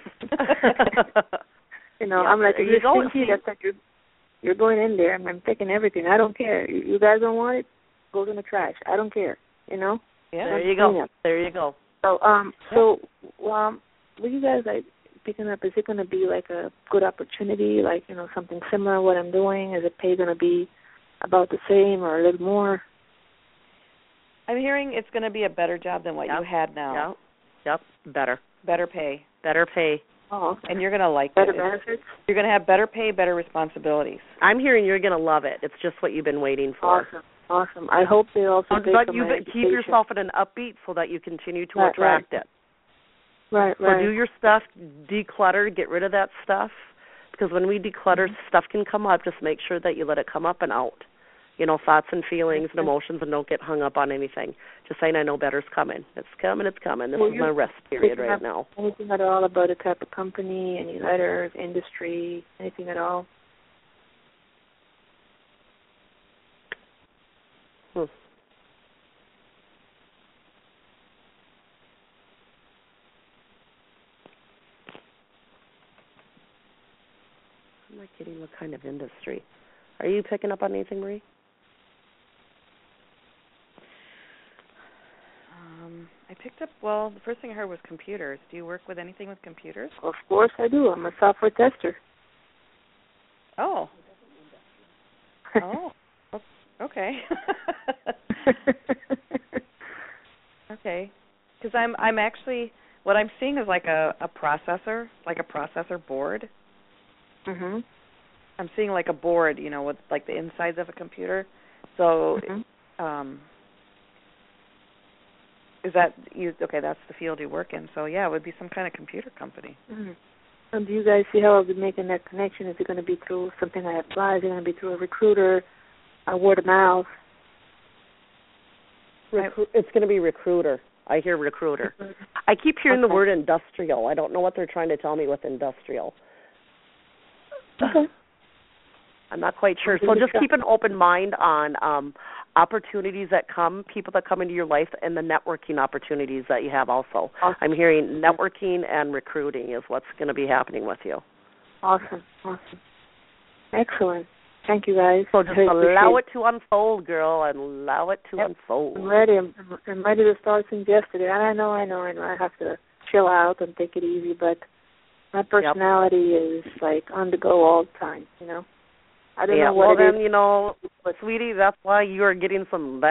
I'm like, if you're stinky, that's like you're going in there, and I'm taking everything. I don't care. You guys don't want it? Go in the trash. I don't care. Yeah. There you go. There you go. So, what you guys picking up? Is it going to be like a good opportunity, something similar to what I'm doing? Is the pay going to be about the same or a little more? I'm hearing it's going to be a better job than what you had now. Yep. Better pay. Oh, okay. And you're going to like better benefits? You're going to have better pay, better responsibilities. I'm hearing you're going to love it. It's just what you've been waiting for. Awesome. I hope they also but you keep yourself in an upbeat so that you continue to attract it. Right. So do your stuff, declutter, get rid of that stuff. Because when we declutter, stuff can come up. Just make sure that you let it come up and out. You know, thoughts and feelings and emotions, and don't get hung up on anything. Just saying, I know better's coming. It's coming. This is my rest period right now. Anything at all about the type of company, any letters, industry, anything at all? I'm not getting what kind of industry. Are you picking up on anything, Marie? I picked up, the first thing I heard was computers. Do you work with anything with computers? Of course I do. I'm a software tester. Oh. Okay. Okay. Because I'm actually, what I'm seeing is like a processor board. Mhm. I'm seeing like a board, with like the insides of a computer. So, is that you? Okay, that's the field you work in. So yeah, it would be some kind of computer company. Mm-hmm. And do you guys see how I'll be making that connection? Is it going to be through something I apply? Is it going to be through a recruiter, a word of mouth? It's going to be recruiter. I hear recruiter. I keep hearing the word industrial. I don't know what they're trying to tell me with industrial. Okay. I'm not quite sure. So just keep an open mind on opportunities that come, people that come into your life, and the networking opportunities that you have also. Awesome. I'm hearing networking and recruiting is what's going to be happening with you. Awesome. Excellent. Thank you, guys. So just allow it to unfold, girl, and allow it to unfold. I'm ready. I'm ready to start since yesterday. I know. I have to chill out and take it easy, but my personality is like on the go all the time, I don't know what it is. Sweetie, that's why you are getting some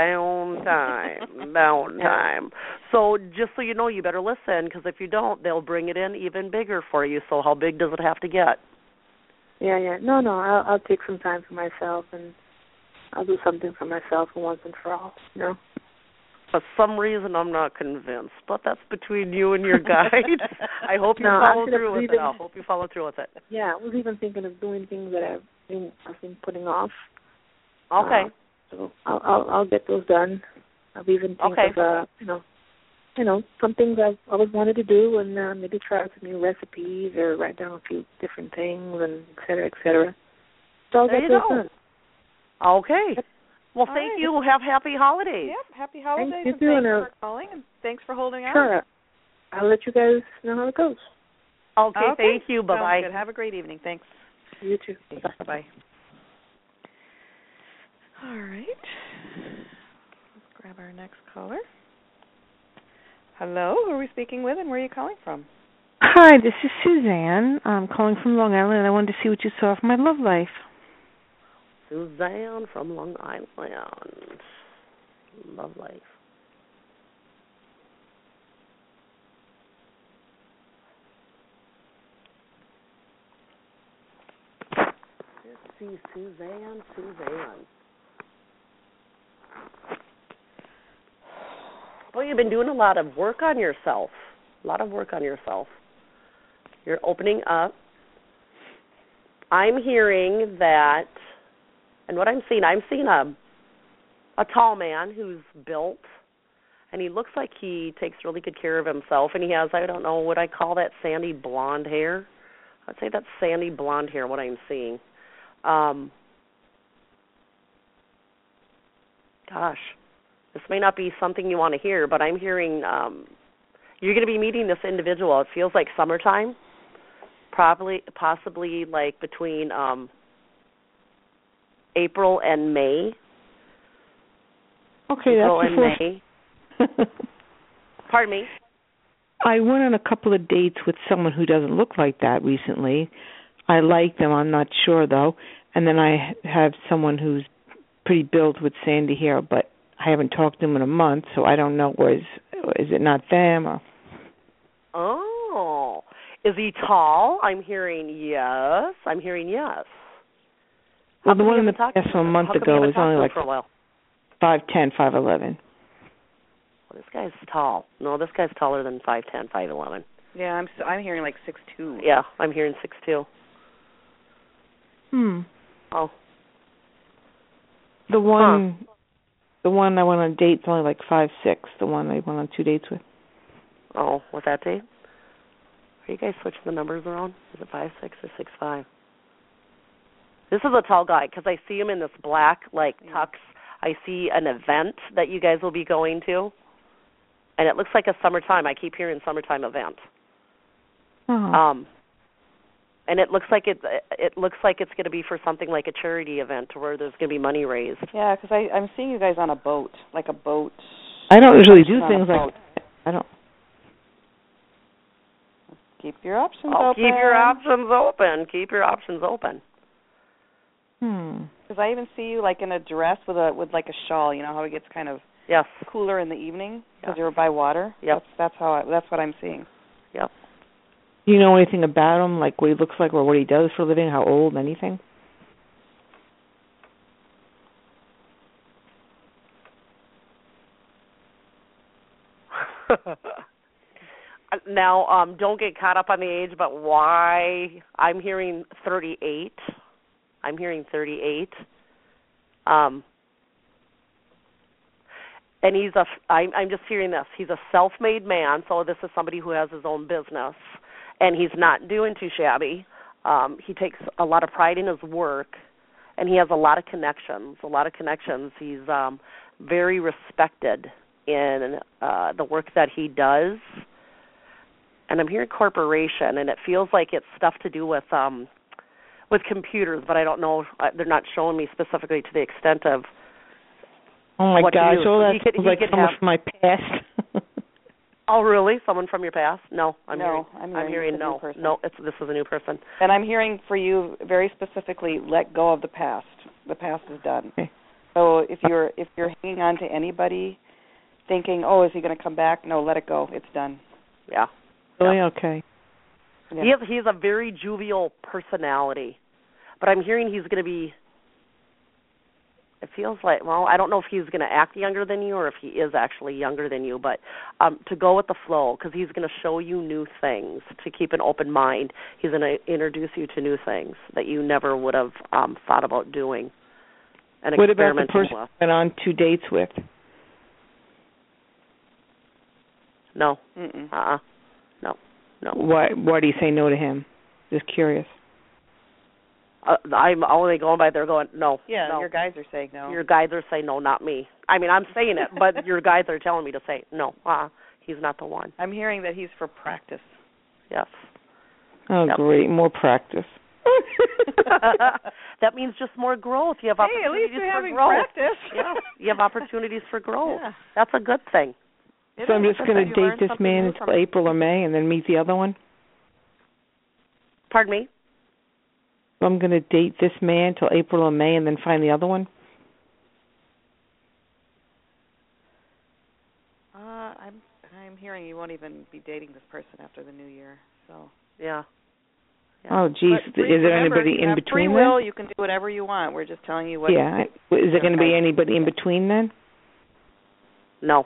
downtime. So just so you know, you better listen, because if you don't, they'll bring it in even bigger for you. So how big does it have to get? Yeah. No, I'll take some time for myself, and I'll do something for myself once and for all, For some reason, I'm not convinced, but that's between you and your guide. I hope you follow through with it. I hope you follow through with it. Yeah, I was even thinking of doing things that I've been putting off. Okay. So I'll get those done. I've even think of some things I've always wanted to do, and maybe try some new recipes or write down a few different things, and et cetera, et cetera. So I'll get those done. Okay. Well, thank you. Have happy holidays. Yep, happy holidays. Thank you, and thanks for calling, and thanks for holding out. Sure. I'll let you guys know how it goes. Okay. Thank you. Bye-bye. Good. Have a great evening. Thanks. You too. Bye-bye. All right. Let's grab our next caller. Hello, who are we speaking with, and where are you calling from? Hi, this is Suzanne. I'm calling from Long Island, and I wanted to see what you saw for my love life. Suzanne from Long Island. Love life. Let's see, Suzanne. Well, you've been doing a lot of work on yourself. You're opening up. I'm hearing that, and what I'm seeing a tall man who's built, and he looks like he takes really good care of himself, and he has, I don't know, would I call that sandy blonde hair? I'd say that's sandy blonde hair, what I'm seeing. Gosh, this may not be something you want to hear, but I'm hearing you're going to be meeting this individual. It feels like summertime, possibly like between April and May. Okay, April and May. Pardon me? I went on a couple of dates with someone who doesn't look like that recently. I like them. I'm not sure, though. And then I have someone who's pretty built with sandy hair, but I haven't talked to him in a month, so I don't know. Is it not them? Or? Oh. Is he tall? I'm hearing yes. Well, the one in the past from a month ago was only like... For a while? 5'10", 5'11". Well, this guy's tall. No, this guy's taller than 5'10", 5'11". Yeah, I'm hearing like 6'2". Yeah, I'm hearing 6'2". Oh. The one I went on a date is only like 5'6". The one I went on 2 dates with. Oh, what's that date? Are you guys switching the numbers around? Is it 5'6" or 6'5"? This is a tall guy because I see him in this black tux. I see an event that you guys will be going to, and it looks like a summertime. I keep hearing summertime event. Oh. And it looks like it's going to be for something like a charity event where there's going to be money raised. Yeah, because I'm seeing you guys on a boat, like a boat. I don't usually do things like that. I don't. Keep your options open. Keep your options open. Keep your options open. Because I even see you like in a dress with like a shawl. You know how it gets kind of cooler in the evening because you're by water. Yep. That's what I'm seeing. Yep. Do you know anything about him, like what he looks like or what he does for a living, how old, anything? Now, don't get caught up on the age, but why? I'm hearing 38. I'm hearing 38. And I'm just hearing this. He's a self-made man, so this is somebody who has his own business, and he's not doing too shabby. He takes a lot of pride in his work, and he has a lot of connections. He's very respected in the work that he does. And I'm hearing corporation, and it feels like it's stuff to do with computers, but I don't know. They're not showing me specifically to the extent of. Oh my gosh! Oh, that sounds like someone from my past. Oh, really? Someone from your past? No, I'm hearing no. No, this is a new person. And I'm hearing for you very specifically, let go of the past. The past is done. Okay. So if you're hanging on to anybody, thinking, oh, is he going to come back? No, let it go. It's done. Yeah. Really? Okay. Yeah. He has a very jovial personality, but I'm hearing he's going to be. It feels like, well, I don't know if he's going to act younger than you or if he is actually younger than you, but to go with the flow, because he's going to show you new things, to keep an open mind. He's going to introduce you to new things that you never would have thought about doing and what experimenting about the person you went on 2 dates with? No. Mm-mm. No. Why do you say no to him? Just curious. I'm only going by there going, no. Yeah, no. Your guides are saying no. Your guides are saying no, not me. I mean, I'm saying it, but your guides are telling me to say no. He's not the one. I'm hearing that he's for practice. Yes. Oh, yep. Great. More practice. That means just more growth. You have opportunities at least you're having growth. Practice. Yeah, you have opportunities for growth. Yeah. That's a good thing. So I'm just going to date this man until April or May and then meet the other one? Pardon me? So I'm going to date this man till April or May and then find the other one? I'm hearing you won't even be dating this person after the new year. So yeah. Oh, geez. Is there anybody in between free will, then? You can do whatever you want. We're just telling you what. Yeah. Is there going to be anybody in between then? No.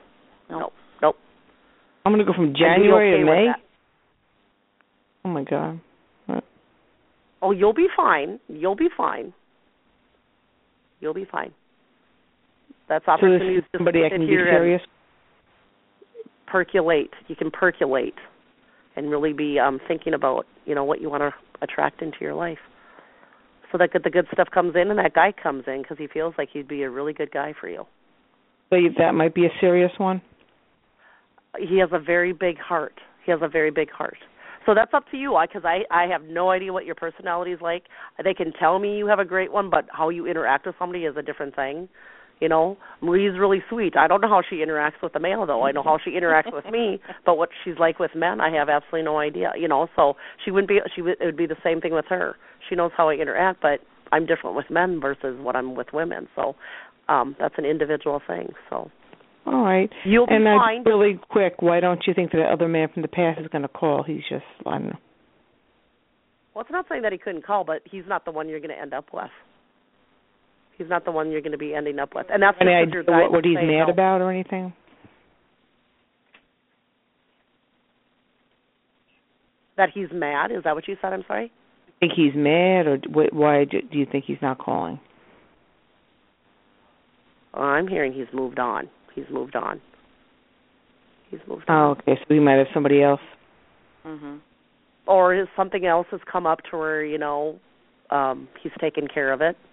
I'm going to go from January to May? Oh, my God. What? Oh, you'll be fine. That's opportunity. So somebody I can be curious? Percolate. You can percolate and really be thinking about, what you want to attract into your life. So that the good stuff comes in and that guy comes in because he feels like he'd be a really good guy for you. So that might be a serious one? He has a very big heart. So that's up to you, because I have no idea what your personality is like. They can tell me you have a great one, but how you interact with somebody is a different thing. Marie's really sweet. I don't know how she interacts with the male, though. I know how she interacts with me, but what she's like with men, I have absolutely no idea. So it would be the same thing with her. She knows how I interact, but I'm different with men versus what I'm with women. So that's an individual thing. So. All right. You'll be fine. And really quick, why don't you think that other man from the past is going to call? He's just, I don't know. Well, it's not saying that he couldn't call, but he's not the one you're going to end up with. He's not the one you're going to be ending up with. And that's any just idea what he's mad about or anything? That he's mad? Is that what you said? I'm sorry? Think he's mad, or why do you think he's not calling? I'm hearing he's moved on. He's moved on. Oh, okay. So he might have somebody else. Mhm. Or something else has come up to where, he's taken care of it.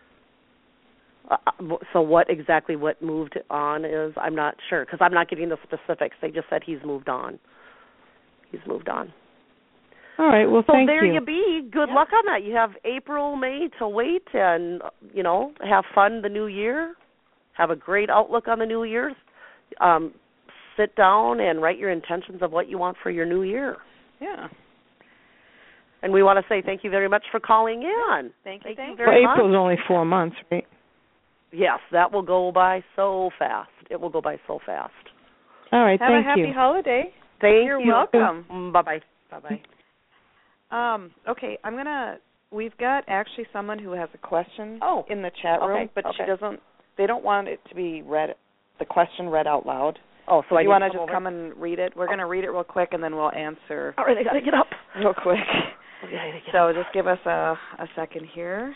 So what moved on is, I'm not sure, because I'm not getting the specifics. They just said he's moved on. He's moved on. All right, well, thank you. So there you be. Good luck on that. You have April, May to wait and, have fun the new year. Have a great outlook on the new year. Sit down and write your intentions of what you want for your new year. Yeah. And we want to say thank you very much for calling in. Thank you very much. April's only 4 months, right? Yes, that will go by so fast. It will go by so fast. All right, Have thank a happy you. holiday. You're welcome. Bye-bye. Bye-bye. Okay, we've got actually someone who has a question in the chat room, but they don't want it to be the question read out loud. Oh, so you want to just come and read it? We're going to read it real quick, and then we'll answer. All right, I got to get up. Real quick. So just give us a second here.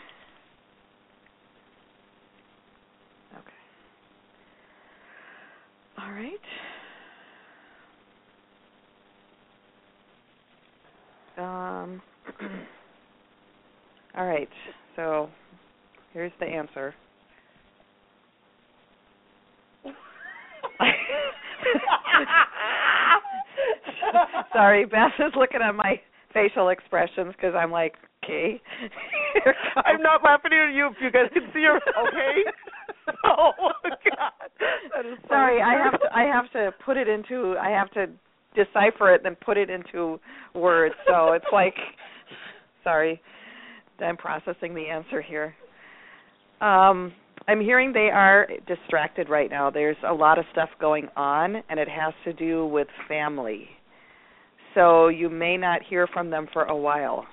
Okay. All right. All right. So here's the answer. Sorry, Beth is looking at my facial expressions because I'm like, okay. I'm not laughing at you if you guys can see her. Okay. Oh God. That is sorry. I have to put it into. I have to decipher it and then put it into words. So it's like, sorry, I'm processing the answer here. I'm hearing they are distracted right now. There's a lot of stuff going on, and it has to do with family. So you may not hear from them for a while.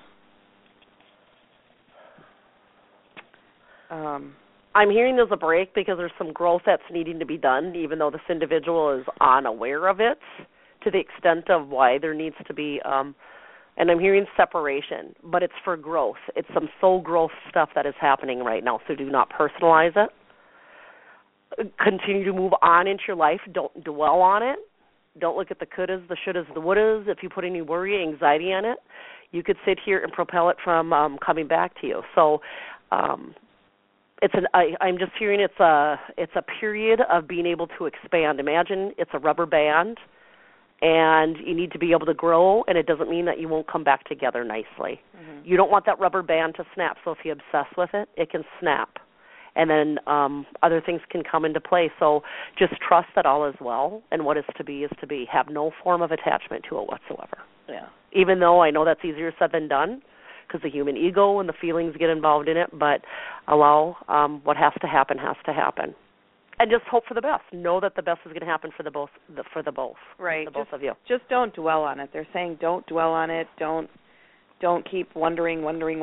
I'm hearing there's a break because there's some growth that's needing to be done, even though this individual is unaware of it, to the extent of why there needs to be, and I'm hearing separation, but it's for growth. It's some soul growth stuff that is happening right now, so do not personalize it. Continue to move on into your life. Don't dwell on it. Don't look at the couldas, the shouldas, the wouldas. If you put any worry, anxiety on it, you could sit here and propel it from coming back to you. So I'm just hearing it's a period of being able to expand. Imagine it's a rubber band, and you need to be able to grow, and it doesn't mean that you won't come back together nicely. Mm-hmm. You don't want that rubber band to snap, so if you obsess with it, it can snap. And then other things can come into play. So just trust that all is well, and what is to be is to be. Have no form of attachment to it whatsoever. Yeah. Even though I know that's easier said than done, because the human ego and the feelings get involved in it, but allow what has to happen. And just hope for the best. Know that the best is going to happen for the both. Right. The both of you. Just don't dwell on it. They're saying don't dwell on it. Don't keep wondering.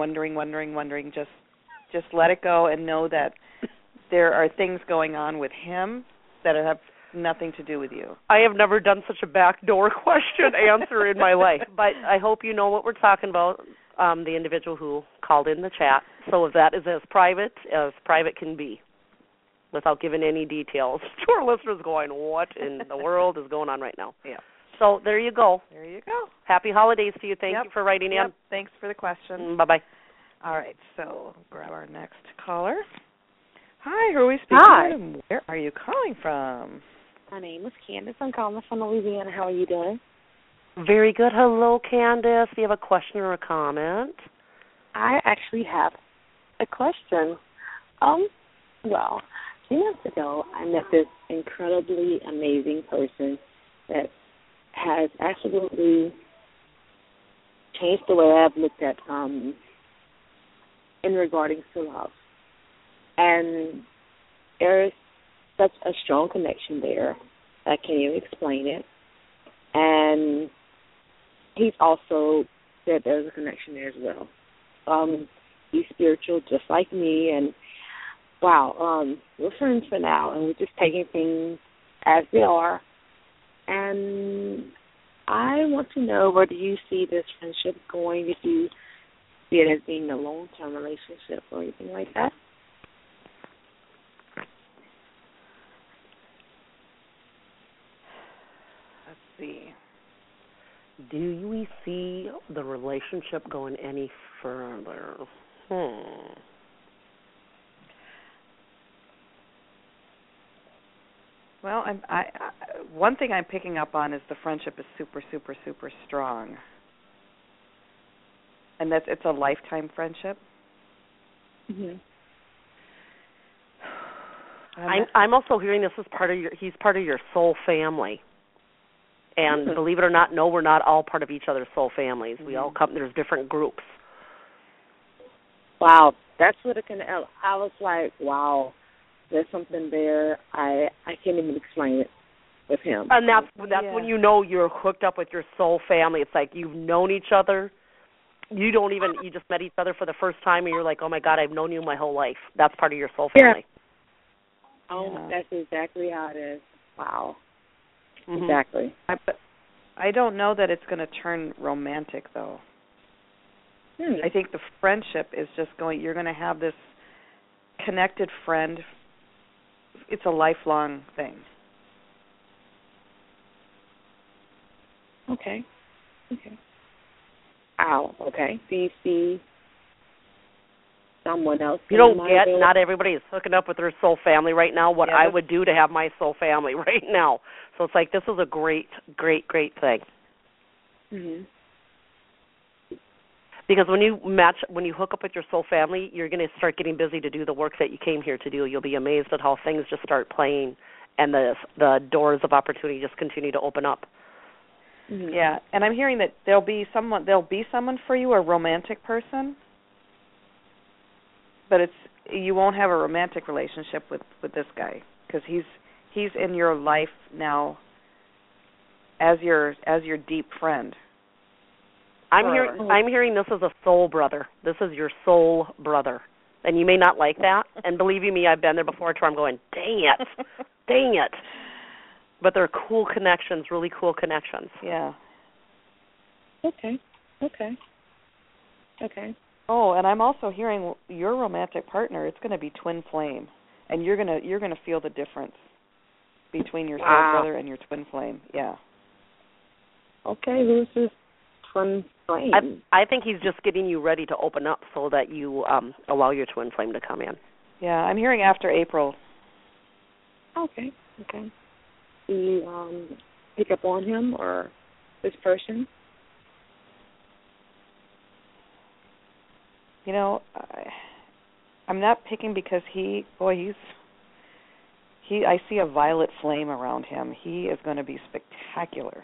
Just let it go and know that there are things going on with him that have nothing to do with you. I have never done such a backdoor question answer in my life, but I hope you know what we're talking about, the individual who called in the chat. So that is as private can be, without giving any details to our listeners going, what in the world is going on right now? Yeah. So there you go. There you go. Happy holidays to you. Thank you for writing in. Thanks for the question. Bye-bye. All right, so grab our next caller. Hi, who are we speaking to? Where are you calling from? My name is Candace. I'm calling from Louisiana. How are you doing? Very good. Hello, Candace. Do you have a question or a comment? I actually have a question. Well, 2 months ago, I met this incredibly amazing person that has absolutely changed the way I've looked at in regarding to love. And there is such a strong connection there. I can't even explain it. And he's also said there's a connection there as well. He's spiritual just like me, and wow, we're friends for now, and we're just taking things as they are. And I want to know, where do you see this friendship going? If you see it as being a long-term relationship or anything like that? Let's see. Do we see the relationship going any further? Well, one thing I'm picking up on is the friendship is super, super, super strong, and that it's a lifetime friendship. Mm-hmm. I'm also hearing this is he's part of your soul family. And believe it or not, no, we're not all part of each other's soul families. We all come, there's different groups. Wow, that's what it can, I was like, wow, there's something there. I can't even explain it with him. And that's when you know you're hooked up with your soul family. It's like you've known each other. You just met each other for the first time, and you're like, oh, my God, I've known you my whole life. That's part of your soul family. Yeah. Oh, that's exactly how it is. Wow. Mm-hmm. Exactly. I don't know that it's going to turn romantic, though. I think the friendship is just you're going to have this connected friend. It's a lifelong thing. Okay. Wow. Okay. Do you see someone else? You don't get, not everybody is hooking up with their soul family right now, what I would do to have my soul family right now. So it's like, this is a great, great, great thing. Mm-hmm. Because when you hook up with your soul family, you're going to start getting busy to do the work that you came here to do. You'll be amazed at how things just start playing, and the doors of opportunity just continue to open up. Mm-hmm. Yeah, and I'm hearing that there'll be someone for you, a romantic person, but you won't have a romantic relationship with this guy, because he's in your life now as your deep friend. I'm hearing this is a soul brother. This is your soul brother. And you may not like that. And believe you me, I've been there before where I'm going, dang it. But they're cool connections, really cool connections. Yeah. Okay. Oh, and I'm also hearing your romantic partner, it's going to be twin flame. And you're going to feel the difference between your soul brother and your twin flame. Yeah. Okay, who's this twin flame? I think he's just getting you ready to open up so that you allow your twin flame to come in. Yeah, I'm hearing after April. Okay. Do you pick up on him or this person? You know, I'm not picking because I see a violet flame around him. He is going to be spectacular.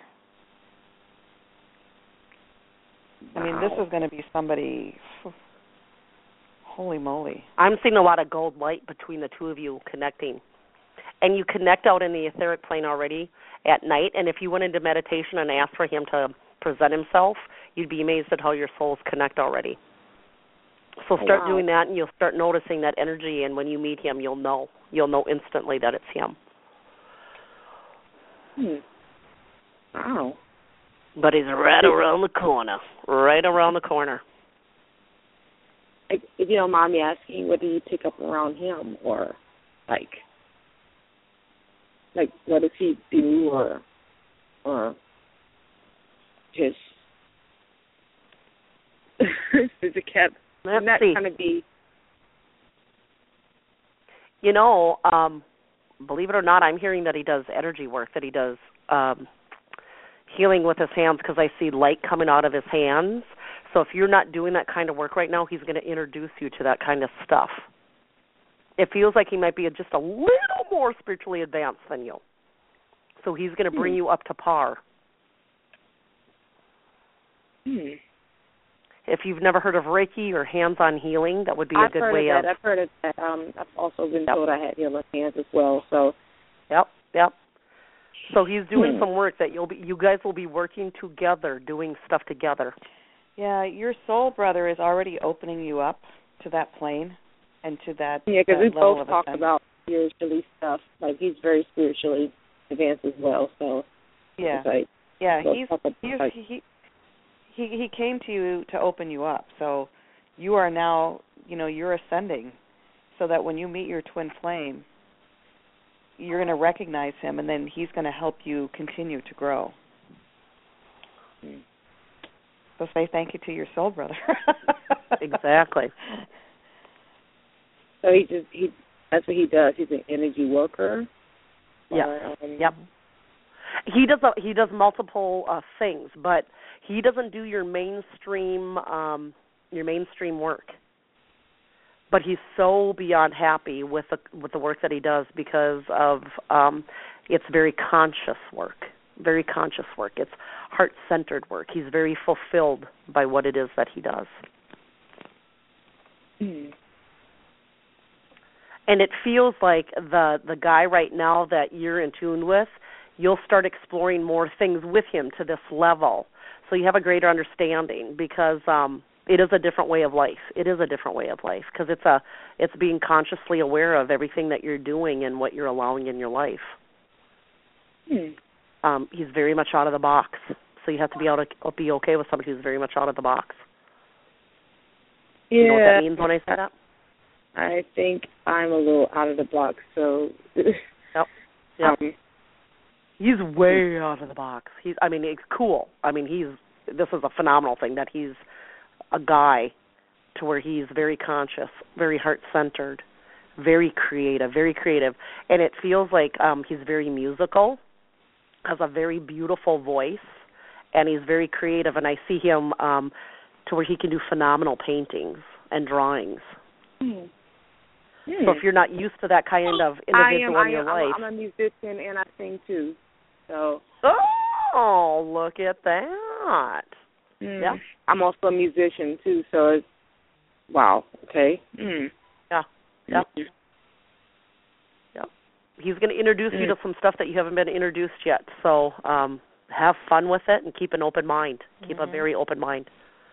Wow. I mean, this is going to be somebody, holy moly. I'm seeing a lot of gold light between the two of you connecting. And you connect out in the etheric plane already at night, and if you went into meditation and asked for him to present himself, you'd be amazed at how your souls connect already. So start doing that, and you'll start noticing that energy, and when you meet him, you'll know instantly that it's him. Wow. But he's right around the corner. If you don't mind me asking, what do you pick up around him, or like what does he do, or just is it kept? Let's see. Kind of be. You know, believe it or not, I'm hearing that he does energy work, that he does healing with his hands, because I see light coming out of his hands. So if you're not doing that kind of work right now, he's going to introduce you to that kind of stuff. It feels like he might be just a little more spiritually advanced than you. So he's going to bring you up to par. If you've never heard of Reiki or hands-on healing, that would be a good way of... I've heard of that. I've also been told I had healing hands as well. So. Yep. So he's doing some work that you guys will be working together, doing stuff together. Yeah, your soul brother is already opening you up to that plane. and to that. Yeah, because we level both of talked about spiritually stuff. Like he's very spiritually advanced as well. So yeah, like, he came to you to open you up. So you are now, you're ascending, so that when you meet your twin flame, you're going to recognize him, and then he's going to help you continue to grow. So say thank you to your soul brother. Exactly. So that's what he does. He's an energy worker. Yeah. Yep. He does multiple things, but he doesn't do your mainstream work. But he's so beyond happy with the work that he does because of it's very conscious work. Very conscious work. It's heart-centered work. He's very fulfilled by what it is that he does. Mm. And it feels like the guy right now that you're in tune with, you'll start exploring more things with him to this level. So you have a greater understanding because it is a different way of life. It is a different way of life because it's being consciously aware of everything that you're doing and what you're allowing in your life. He's very much out of the box. So you have to be okay with somebody who's very much out of the box. Yeah. You know what that means when I say that? I think I'm a little out of the box, so... Yep. He's way out of the box. It's cool. This is a phenomenal thing that he's a guy to where he's very conscious, very heart-centered, very creative, and it feels like he's very musical, has a very beautiful voice, and he's very creative, and I see him to where he can do phenomenal paintings and drawings. So if you're not used to that kind of individual in your life... I'm a musician and I sing too. So. Oh, look at that. Yeah. I'm also a musician too, so it's... Wow, okay. Yeah. Yep. He's going to introduce you to some stuff that you haven't been introduced yet. So have fun with it and keep an open mind. Keep a very open mind.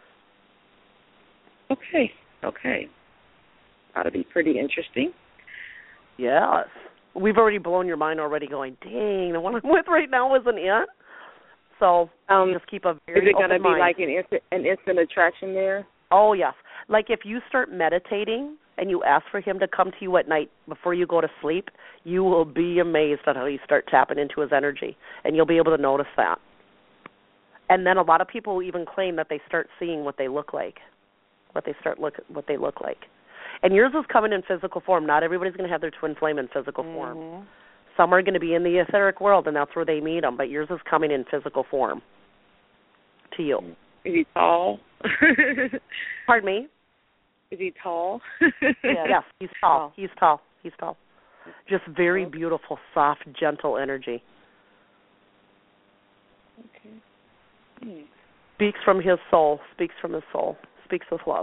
Okay. That'll be pretty interesting. Yes. We've already blown your mind already going, dang, the one I'm with right now isn't it? So just keep a very open mind. Is it going to be like an instant attraction there? Oh, yes. Like if you start meditating and you ask for him to come to you at night before you go to sleep, you will be amazed at how you start tapping into his energy, and you'll be able to notice that. And then a lot of people even claim that they start seeing what they look like, what they look like. And yours is coming in physical form. Not everybody's going to have their twin flame in physical form. Some are going to be in the etheric world, and that's where they meet them, but yours is coming in physical form to you. Is he tall? Pardon me? Is he tall? Yes, he's tall. He's tall. Just very beautiful, soft, gentle energy. Okay. Speaks from his soul, speaks with love.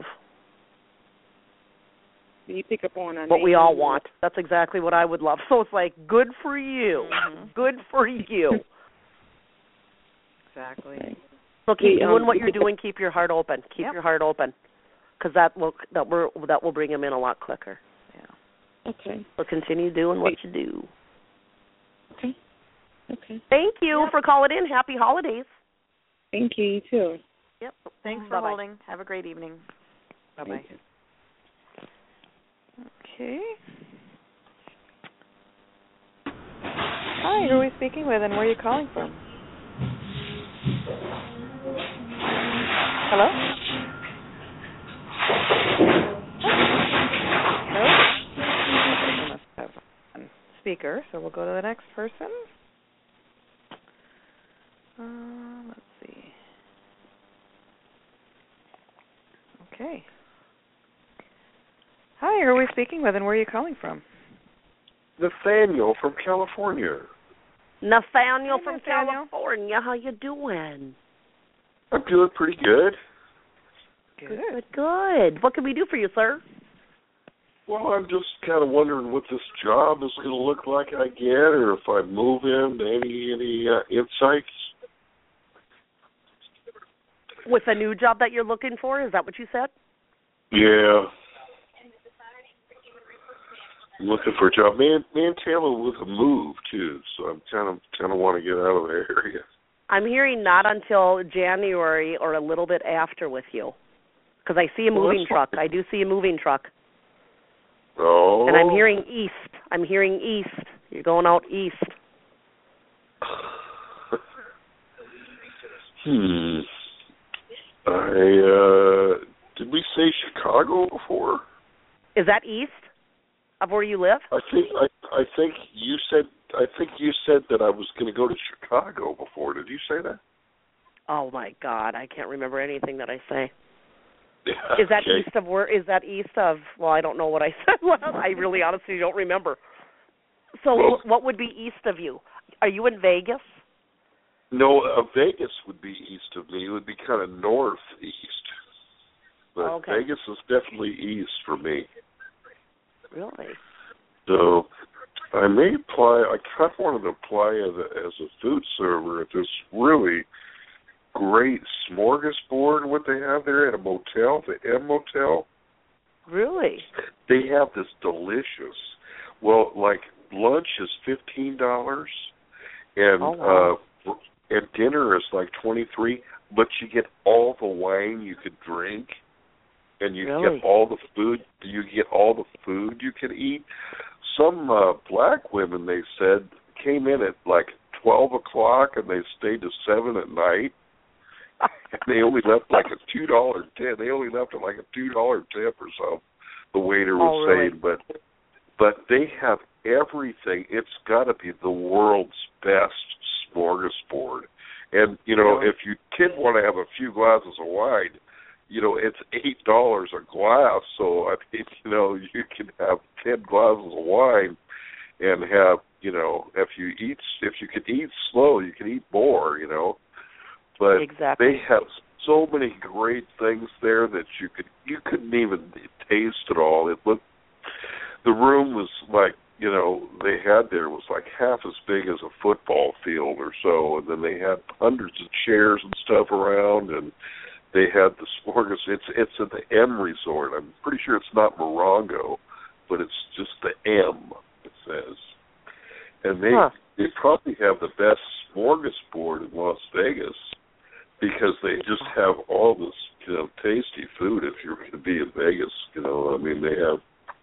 Do you pick up on what we all want? That's exactly what I would love. So it's like, good for you. Good for you. Exactly. So keep doing what you're doing. Keep your heart open. Keep your heart open, because that will bring him in a lot quicker. Yeah. Okay. So continue doing what you do. Okay. Thank you for calling in. Happy holidays. Thank you. You too. Yep. Thanks for holding. Have a great evening. Bye-bye. Okay. Hi, who are we speaking with and where are you calling from? Hello? Hello? We must have one speaker, so we'll go to the next person. Let's see. Okay. Hi, who are we speaking with and where are you calling from? Nathaniel from California. Nathaniel from California. How you doing? I'm doing pretty good. Good. What can we do for you, sir? Well, I'm just kind of wondering what this job is going to look like I get, or if I move in. Any insights? With a new job that you're looking for, is that what you said? Yeah. I'm looking for a job. Me and Taylor with a move too, so I'm kind of want to get out of the area. I'm hearing not until January or a little bit after with you, because I see a moving truck. I do see a moving truck. Oh. And I'm hearing east. You're going out east. Did we say Chicago before? Is that east of where you live? I think you said that I was going to go to Chicago before. Did you say that? Oh my God, I can't remember anything that I say. Yeah, is that east of where? Is that east of? Well, I don't know what I said. Well, I really honestly don't remember. So, what would be east of you? Are you in Vegas? No, Vegas would be east of me. It would be kind of northeast. But Vegas is definitely east for me. Really? So I may apply. I kind of wanted to apply as a food server at this really great smorgasbord. What they have there at a motel, the M Motel. Really? They have this delicious. Well, like lunch is $15, and and dinner is like $23. But you get all the wine you could drink. And you get all the food. You get all the food you can eat. Some black women, they said, came in at like 12 o'clock and they stayed to 7 at night. And they only left like a $2 tip. They only left it like a $2 tip or something. The waiter was saying, but they have everything. It's got to be the world's best smorgasbord. And if you did want to have a few glasses of wine, it's $8 a glass, so I think, you can have 10 glasses of wine and have, if you can eat slow, you can eat more, But they have so many great things there that you couldn't even taste it all. The room was like, they had there was like half as big as a football field or so, and then they had hundreds of chairs and stuff around, and they had the smorgasbord. It's at the M Resort. I'm pretty sure it's not Morongo, but it's just the M, it says. And they probably have the best smorgasbord in Las Vegas because they just have all this, tasty food if you're going to be in Vegas. I mean, they have,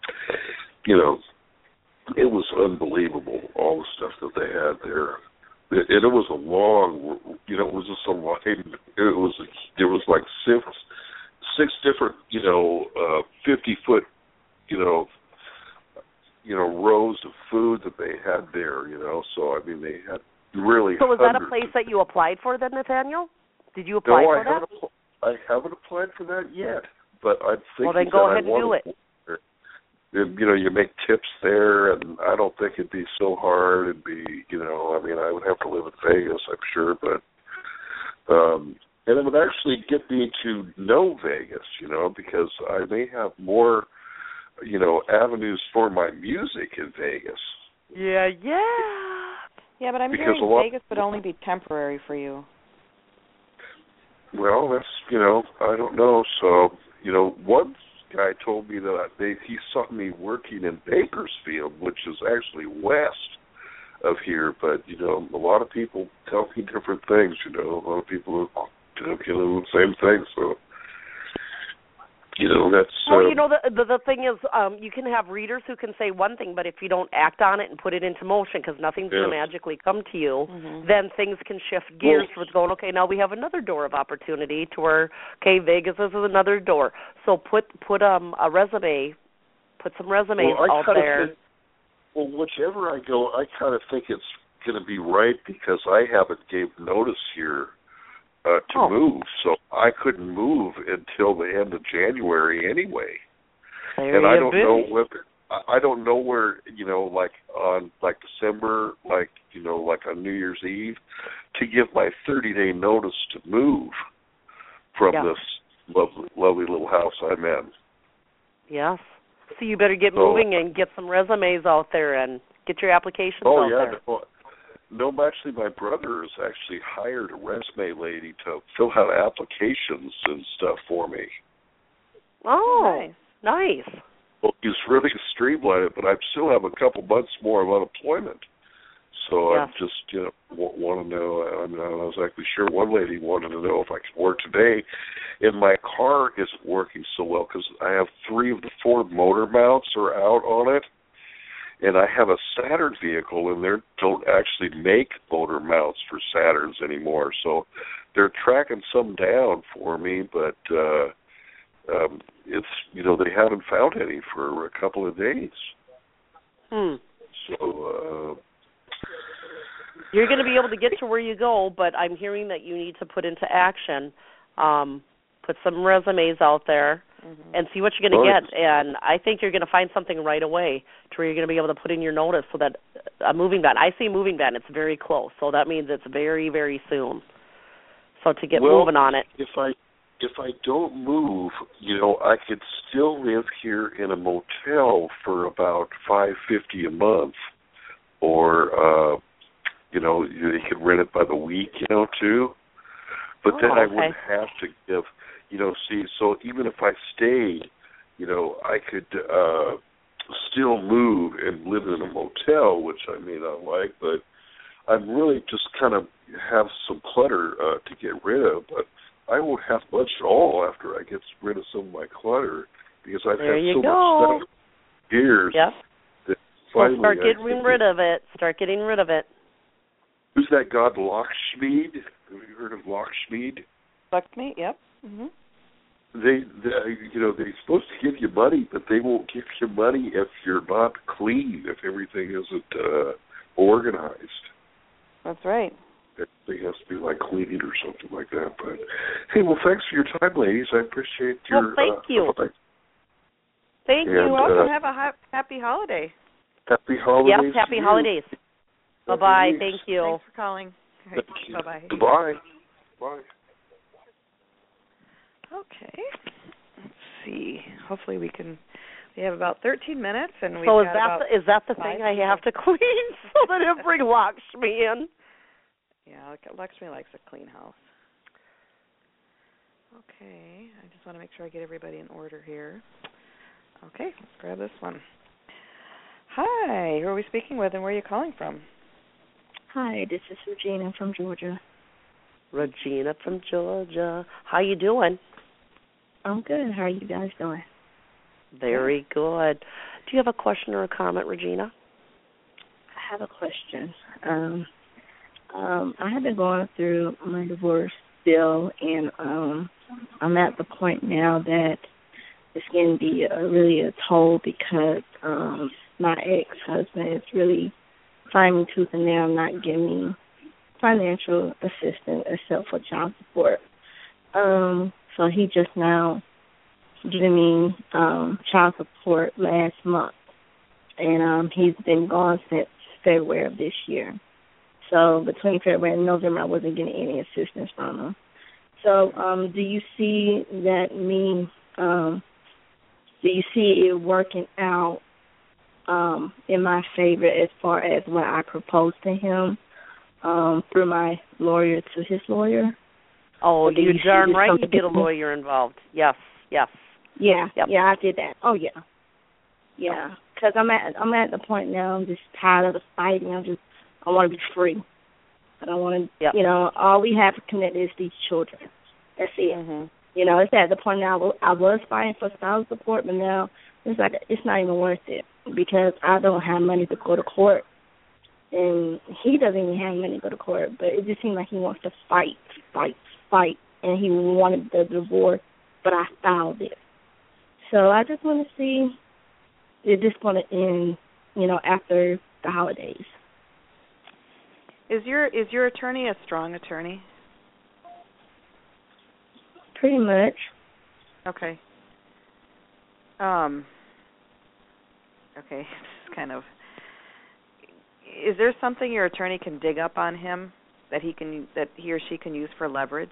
it was unbelievable, all the stuff that they had there. And it was a long, it was just a line. There was like six different, 50-foot, rows of food that they had there, So I mean, they had really. So was that a place that you applied for, then, Nathaniel? Did you apply for that? I haven't applied for that yet, but I think. Well, then go ahead and do it. You make tips there, and I don't think it'd be so hard. It'd be, I would have to live in Vegas, I'm sure, but, and it would actually get me to know Vegas, because I may have more, avenues for my music in Vegas. Yeah. Yeah, but I'm hearing Vegas would only be temporary for you. Well, that's, I don't know. So, one guy told me that he saw me working in Bakersfield, which is actually west of here, but a lot of people tell me different things. A lot of people are the same thing. So that's. Well, the thing is, you can have readers who can say one thing, but if you don't act on it and put it into motion, because nothing's going to magically come to you, then things can shift gears towards going, okay, now we have another door of opportunity to where, okay, Vegas is another door. So put a resume, put some resumes out there. Whichever I go, I kind of think it's going to be right because I haven't gave notice here to move, so I couldn't move until the end of January anyway. And I don't know whether I don't know where like on December, like on New Year's Eve, to give my 30-day notice to move from this lovely little house I'm in. Yes. So you better get moving and get some resumes out there and get your applications out there. No, actually, my brother has actually hired a resume lady to fill out applications and stuff for me. Oh, nice. Well, he's really streamlined it, but I still have a couple months more of unemployment. So I just, want to know. I'm not exactly sure. One lady wanted to know if I could work today, and my car isn't working so well because I have 3 of the 4 motor mounts are out on it, and I have a Saturn vehicle, and they don't actually make motor mounts for Saturns anymore. So they're tracking some down for me, but it's they haven't found any for a couple of days. So. You're going to be able to get to where you go, but I'm hearing that you need to put into action, put some resumes out there, and see what you're going to get. And I think you're going to find something right away to where you're going to be able to put in your notice so that a moving van. I see moving van. It's very close, so that means it's very, very soon. So to get moving on it. If I don't move, I could still live here in a motel for about $550 a month, or you could rent it by the week, too. But then I wouldn't have to give, so even if I stayed, I could still move and live in a motel, which I may not like, but I'm really just kind of have some clutter to get rid of, but I won't have much at all after I get rid of some of my clutter, because I've had so much stuff for years. That finally start getting rid of it. Start getting rid of it. Who's that god, Lakshmi? Have you heard of Lakshmi? Lakshmi, yep. They're supposed to give you money, but they won't give you money if you're not clean, if everything isn't organized. That's right. Everything has to be like clean or something like that. But hey, well, thanks for your time, ladies. I appreciate your. Thank you. Thank you. Also, have a happy holiday. Happy holidays. Yes, happy holidays. Bye-bye. Thank you. Thanks for calling. All right. Bye-bye. Goodbye. Bye. Okay. Let's see. Hopefully we have about 13 minutes. And is that the thing I have to clean so that it brings Lakshmi in? Yeah, Lakshmi likes a clean house. Okay. I just want to make sure I get everybody in order here. Okay. Let's grab this one. Hi. Who are we speaking with, and where are you calling from? Hi, this is Regina from Georgia. Regina from Georgia. How you doing? I'm good. How are you guys doing? Very good. Do you have a question or a comment, Regina? I have a question. I have been going through my divorce bill, and I'm at the point now that it's going to be really a toll because my ex-husband is really fighting tooth and nail, not giving me financial assistance except for child support. So he just now giving me child support last month, and he's been gone since February of this year. So between February and November, I wasn't getting any assistance from him. So do you see it working out in my favor as far as when I proposed to him through my lawyer to his lawyer? Oh, you darn right you get a lawyer involved. Yes. Yeah, I did that. Oh, yeah. Yeah, because I'm at the point now, I'm just tired of the fighting. I want to be free. I don't want to, all we have to connect is these children. That's it. Mm-hmm. It's at the point now I was fighting for child support, but now it's like it's not even worth it because I don't have money to go to court, and he doesn't even have money to go to court. But it just seems like he wants to fight, and he wanted the divorce, but I filed it. So I just want to see if this going to end, after the holidays. Is your attorney a strong attorney? Pretty much. Okay. Okay. Just kind of. Is there something your attorney can dig up on him that he or she can use for leverage?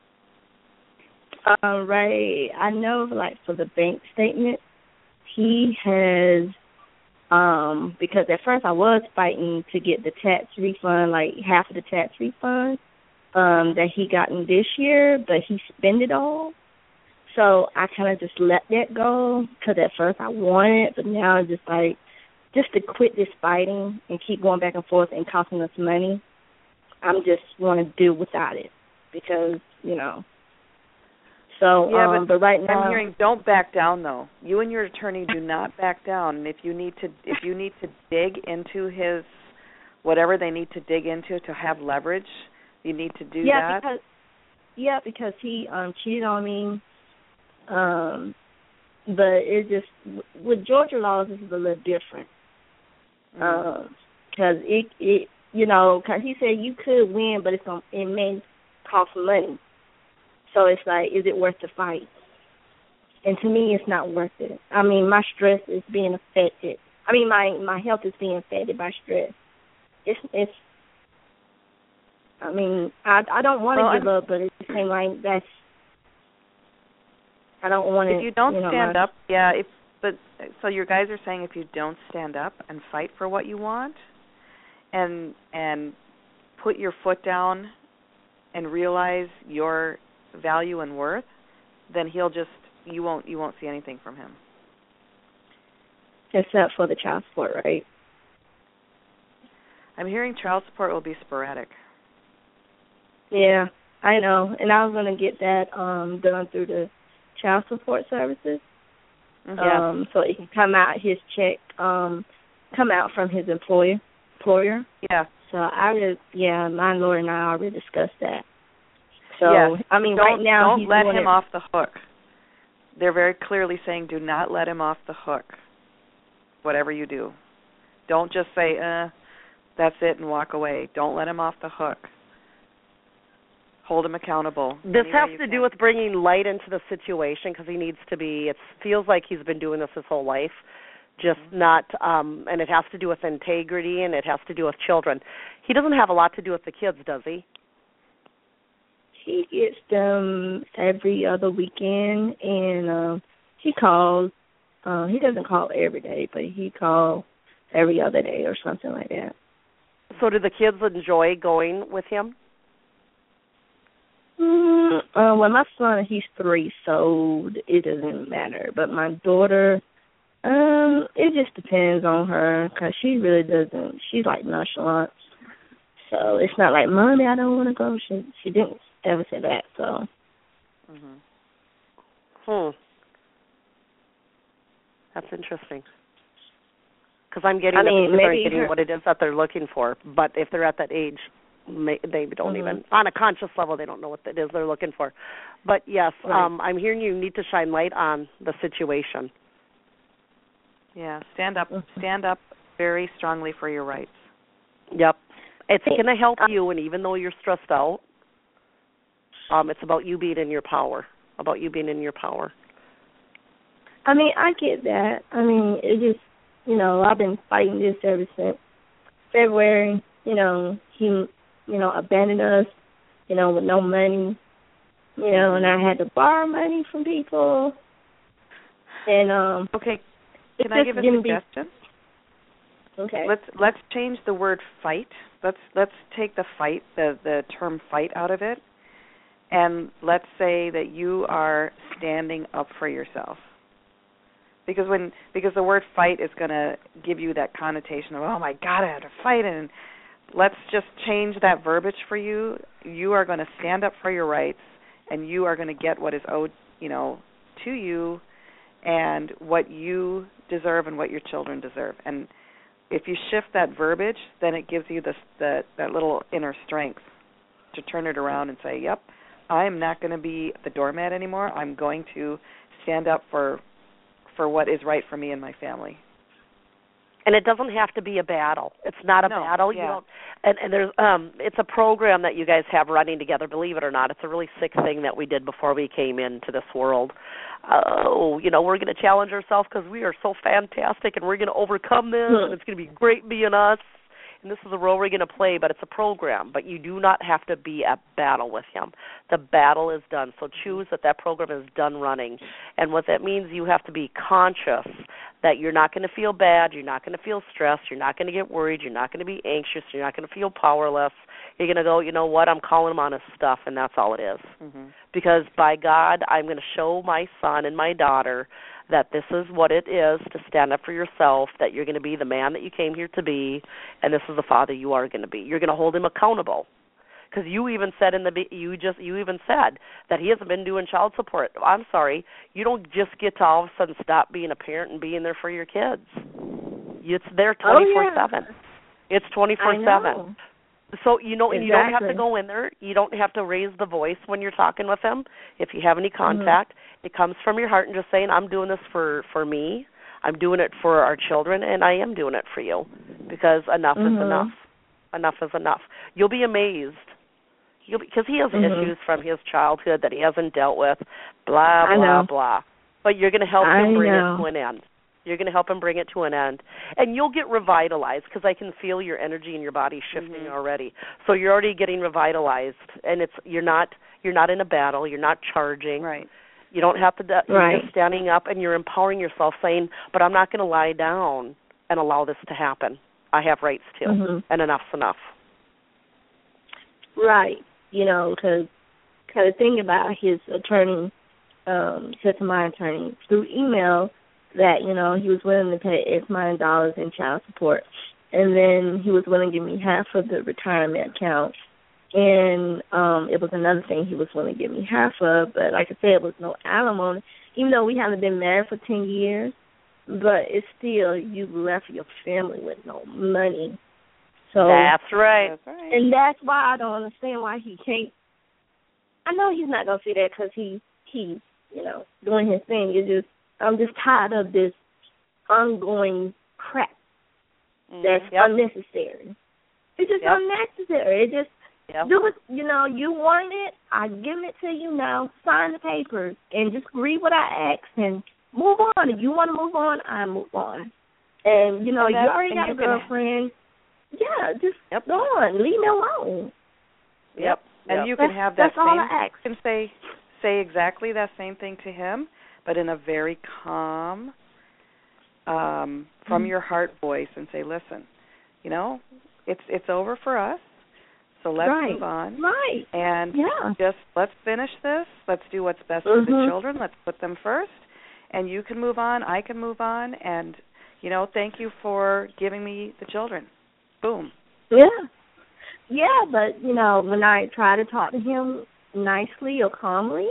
Right. I know, for the bank statement, he has. Because at first I was fighting to get the tax refund, half of the tax refund that he gotten this year, but he spent it all. So I kind of just let that go because at first I wanted it, but now it's just like, just to quit this fighting and keep going back and forth and costing us money, I'm just want to do without it because, you know. So, yeah, but right now, I'm hearing don't back down though. You and your attorney do not back down. And if you need to dig into his whatever they need to dig into to have leverage, you need to do that. Because he cheated on me. But it just with Georgia laws, this is a little different. Because it you know, cause he said you could win, but it may cost money. So it's like, is it worth the fight? And to me, it's not worth it. I mean, my stress is being affected. I mean, my health is being affected by stress. It's. I mean, I don't want to give up, but it's the same like that's. I don't want to. If you don't stand up, so your guys are saying if you don't stand up and fight for what you want, and put your foot down, and realize your value and worth, then you won't see anything from him. Except for the child support, right? I'm hearing child support will be sporadic. Yeah, I know, and I was going to get that done through the child support services. So it can come out his check, come out from his employer. Yeah. So my lawyer and I already discussed that. So yes. I mean, right now don't let him off the hook. They're very clearly saying, do not let him off the hook. Whatever you do, don't just say, that's it, and walk away. Don't let him off the hook. Hold him accountable. This has to do with bringing light into the situation because he needs to be. It feels like he's been doing this his whole life, just not. And it has to do with integrity, and it has to do with children. He doesn't have a lot to do with the kids, does he? He gets them every other weekend, and he calls. He doesn't call every day, but he calls every other day or something like that. So do the kids enjoy going with him? Well, my son, he's 3, so it doesn't matter. But my daughter, it just depends on her because she really doesn't. She's like nonchalant. So it's not like, Mommy, I don't want to go. She didn't ever say that, so. That's interesting. Because I'm getting getting what it is that they're looking for. But if they're at that age, they don't even, on a conscious level, they don't know what it is they're looking for. But, yes, right. I'm hearing you need to shine light on the situation. Yeah, stand up very strongly for your rights. Yep. It's going to help you, and even though you're stressed out, it's about you being in your power, I mean, I get that. I mean, it just, I've been fighting this ever since February. He, abandoned us, with no money, and I had to borrow money from people. And, okay, can I give a suggestion? Okay. Let's change the word fight. Let's take the term fight out of it, and let's say that you are standing up for yourself. Because the word fight is going to give you that connotation of, oh my God, I had to fight, and let's just change that verbiage for you. You are going to stand up for your rights, and you are going to get what is owed, to you, and what you deserve and what your children deserve. And if you shift that verbiage, then it gives you that little inner strength to turn it around and say, yep, I'm not going to be the doormat anymore. I'm going to stand up for what is right for me and my family. And it doesn't have to be a battle. It's not a battle. Yeah. You don't. And there's it's a program that you guys have running together. Believe it or not, it's a really sick thing that we did before we came into this world. We're going to challenge ourselves because we are so fantastic, and we're going to overcome this, and it's going to be great being us. And this is a role we're going to play, but it's a program. But you do not have to be at battle with him. The battle is done. So choose that program is done running. And what that means, you have to be conscious that you're not going to feel bad, you're not going to feel stressed, you're not going to get worried, you're not going to be anxious, you're not going to feel powerless. You're going to go, you know what, I'm calling him on his stuff, and that's all it is. Mm-hmm. Because by God, I'm going to show my son and my daughter that this is what it is to stand up for yourself, that you're going to be the man that you came here to be, and this is the father you are going to be. You're going to hold him accountable. Because you even said you even said that he hasn't been doing child support. I'm sorry, you don't just get to all of a sudden stop being a parent and being there for your kids. It's there 24/7. It's 24/7. So you know, and you don't have to go in there. You don't have to raise the voice when you're talking with him. If you have any contact, it comes from your heart and just saying, "I'm doing this for me. I'm doing it for our children, and I am doing it for you because enough is enough. Enough is enough." You'll be amazed. Because he has issues from his childhood that he hasn't dealt with, blah, blah, blah. But you're going to help him bring it to an end. You're going to help him bring it to an end. And you'll get revitalized because I can feel your energy in your body shifting already. So you're already getting revitalized. And you're not in a battle. You're not charging. Right. You don't have to, you're just standing up and you're empowering yourself saying, but I'm not going to lie down and allow this to happen. I have rights too. And enough's enough. Right. You know, to kind of think about his attorney, said to my attorney through email that, you know, he was willing to pay X amount of dollars in child support. And then he was willing to give me half of the retirement account. And it was another thing he was willing to give me half of. But like I said, it was no alimony. Even though we haven't been married for 10 years, but it's still, you left your family with no money. So that's right. And that's why I don't understand why he can't. I know he's not going to see that because he's, you know, doing his thing. I'm just tired of this ongoing crap that's unnecessary. It's just unnecessary. It just, do it, you know, you want it, I'm giving it to you now, sign the papers, and just read what I ask and move on. If you want to move on, I move on. And, you know, you already got a girlfriend. Yeah, just go on. Leave me alone. Yep. And you can have that that's all I ask. You can say exactly that same thing to him, but in a very calm, from your heart voice, and say, listen, you know, it's over for us, so let's move on. Right. And just let's finish this. Let's do what's best for the children. Let's put them first. And you can move on. I can move on. And, you know, thank you for giving me the children. Boom. Yeah, but, you know, when I try to talk to him nicely or calmly,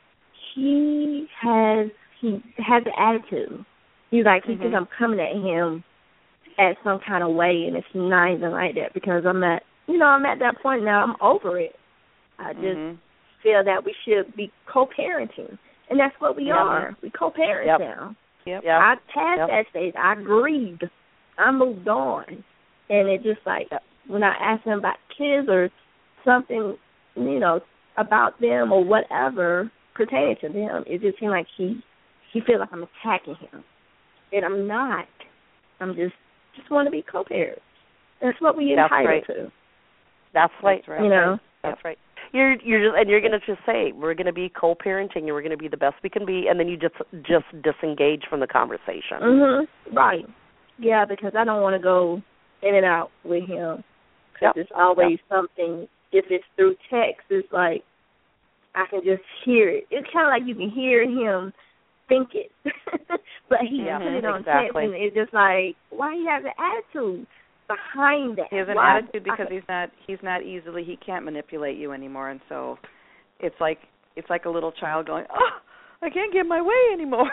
he has an attitude. He's like, he thinks I'm coming at him at some kind of way, and it's not even like that because I'm at that point now. I'm over it. I just feel that we should be co-parenting, and that's what we are. We co-parent now. I passed that stage. I grieved. I moved on. And it just like when I ask him about kids or something, you know, about them or whatever pertaining to them, it just seems like he feels like I'm attacking him, and I'm not. I'm just want to be co-parents. That's what we entitled to. That's right. You know, that's right. You're going to just say we're going to be co-parenting and we're going to be the best we can be, and then you just disengage from the conversation. Right. Yeah, because I don't want to go in and out with him. Because it's always something, if it's through text, it's like I can just hear it. It's kind of like you can hear him think it. But he put it on text, and it's just like, why he has an attitude behind that? He has an attitude because he's not easily, he can't manipulate you anymore, and so it's like a little child going, oh, I can't get my way anymore.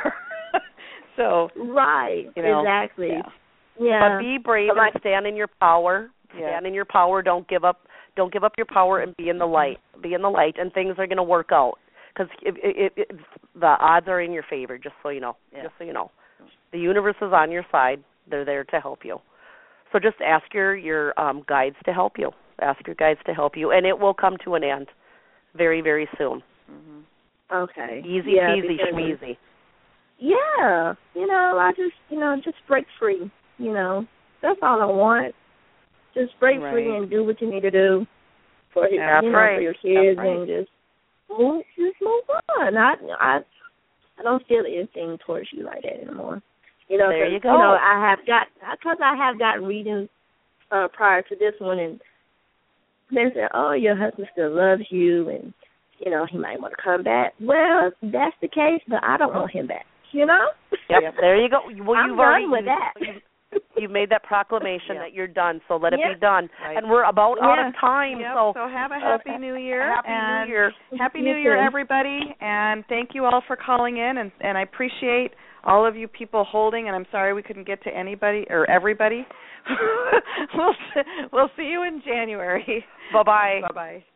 So right, you know, exactly. But be brave and stand in your power. Stand in your power. Don't give up your power and be in the light. Be in the light, and things are going to work out. Because the odds are in your favor. Just so you know. Just so you know, the universe is on your side. They're there to help you. So just ask your guides to help you. Ask your guides to help you, and it will come to an end very, very soon. Okay. Easy peasy schmeezy. Yeah. You know, I just break free. You know, that's all I want. Just break free and do what you need to do for his, for your kids, and just move on. I don't feel anything towards you like that anymore. You know, there you go. You know, I have got readings prior to this one, and they say, oh, your husband still loves you, and you know he might want to come back. Well, that's the case, but I don't want him back. You know? Yep. There you go. Well, I'm done with that. You've made that proclamation that you're done, so let it be done. Right. And we're about out of time. Yep. So have a happy New Year. Happy New Year. Happy New Year, everybody. And thank you all for calling in. And I appreciate all of you people holding. And I'm sorry we couldn't get to anybody or everybody. We'll see you in January. Bye-bye. Bye-bye.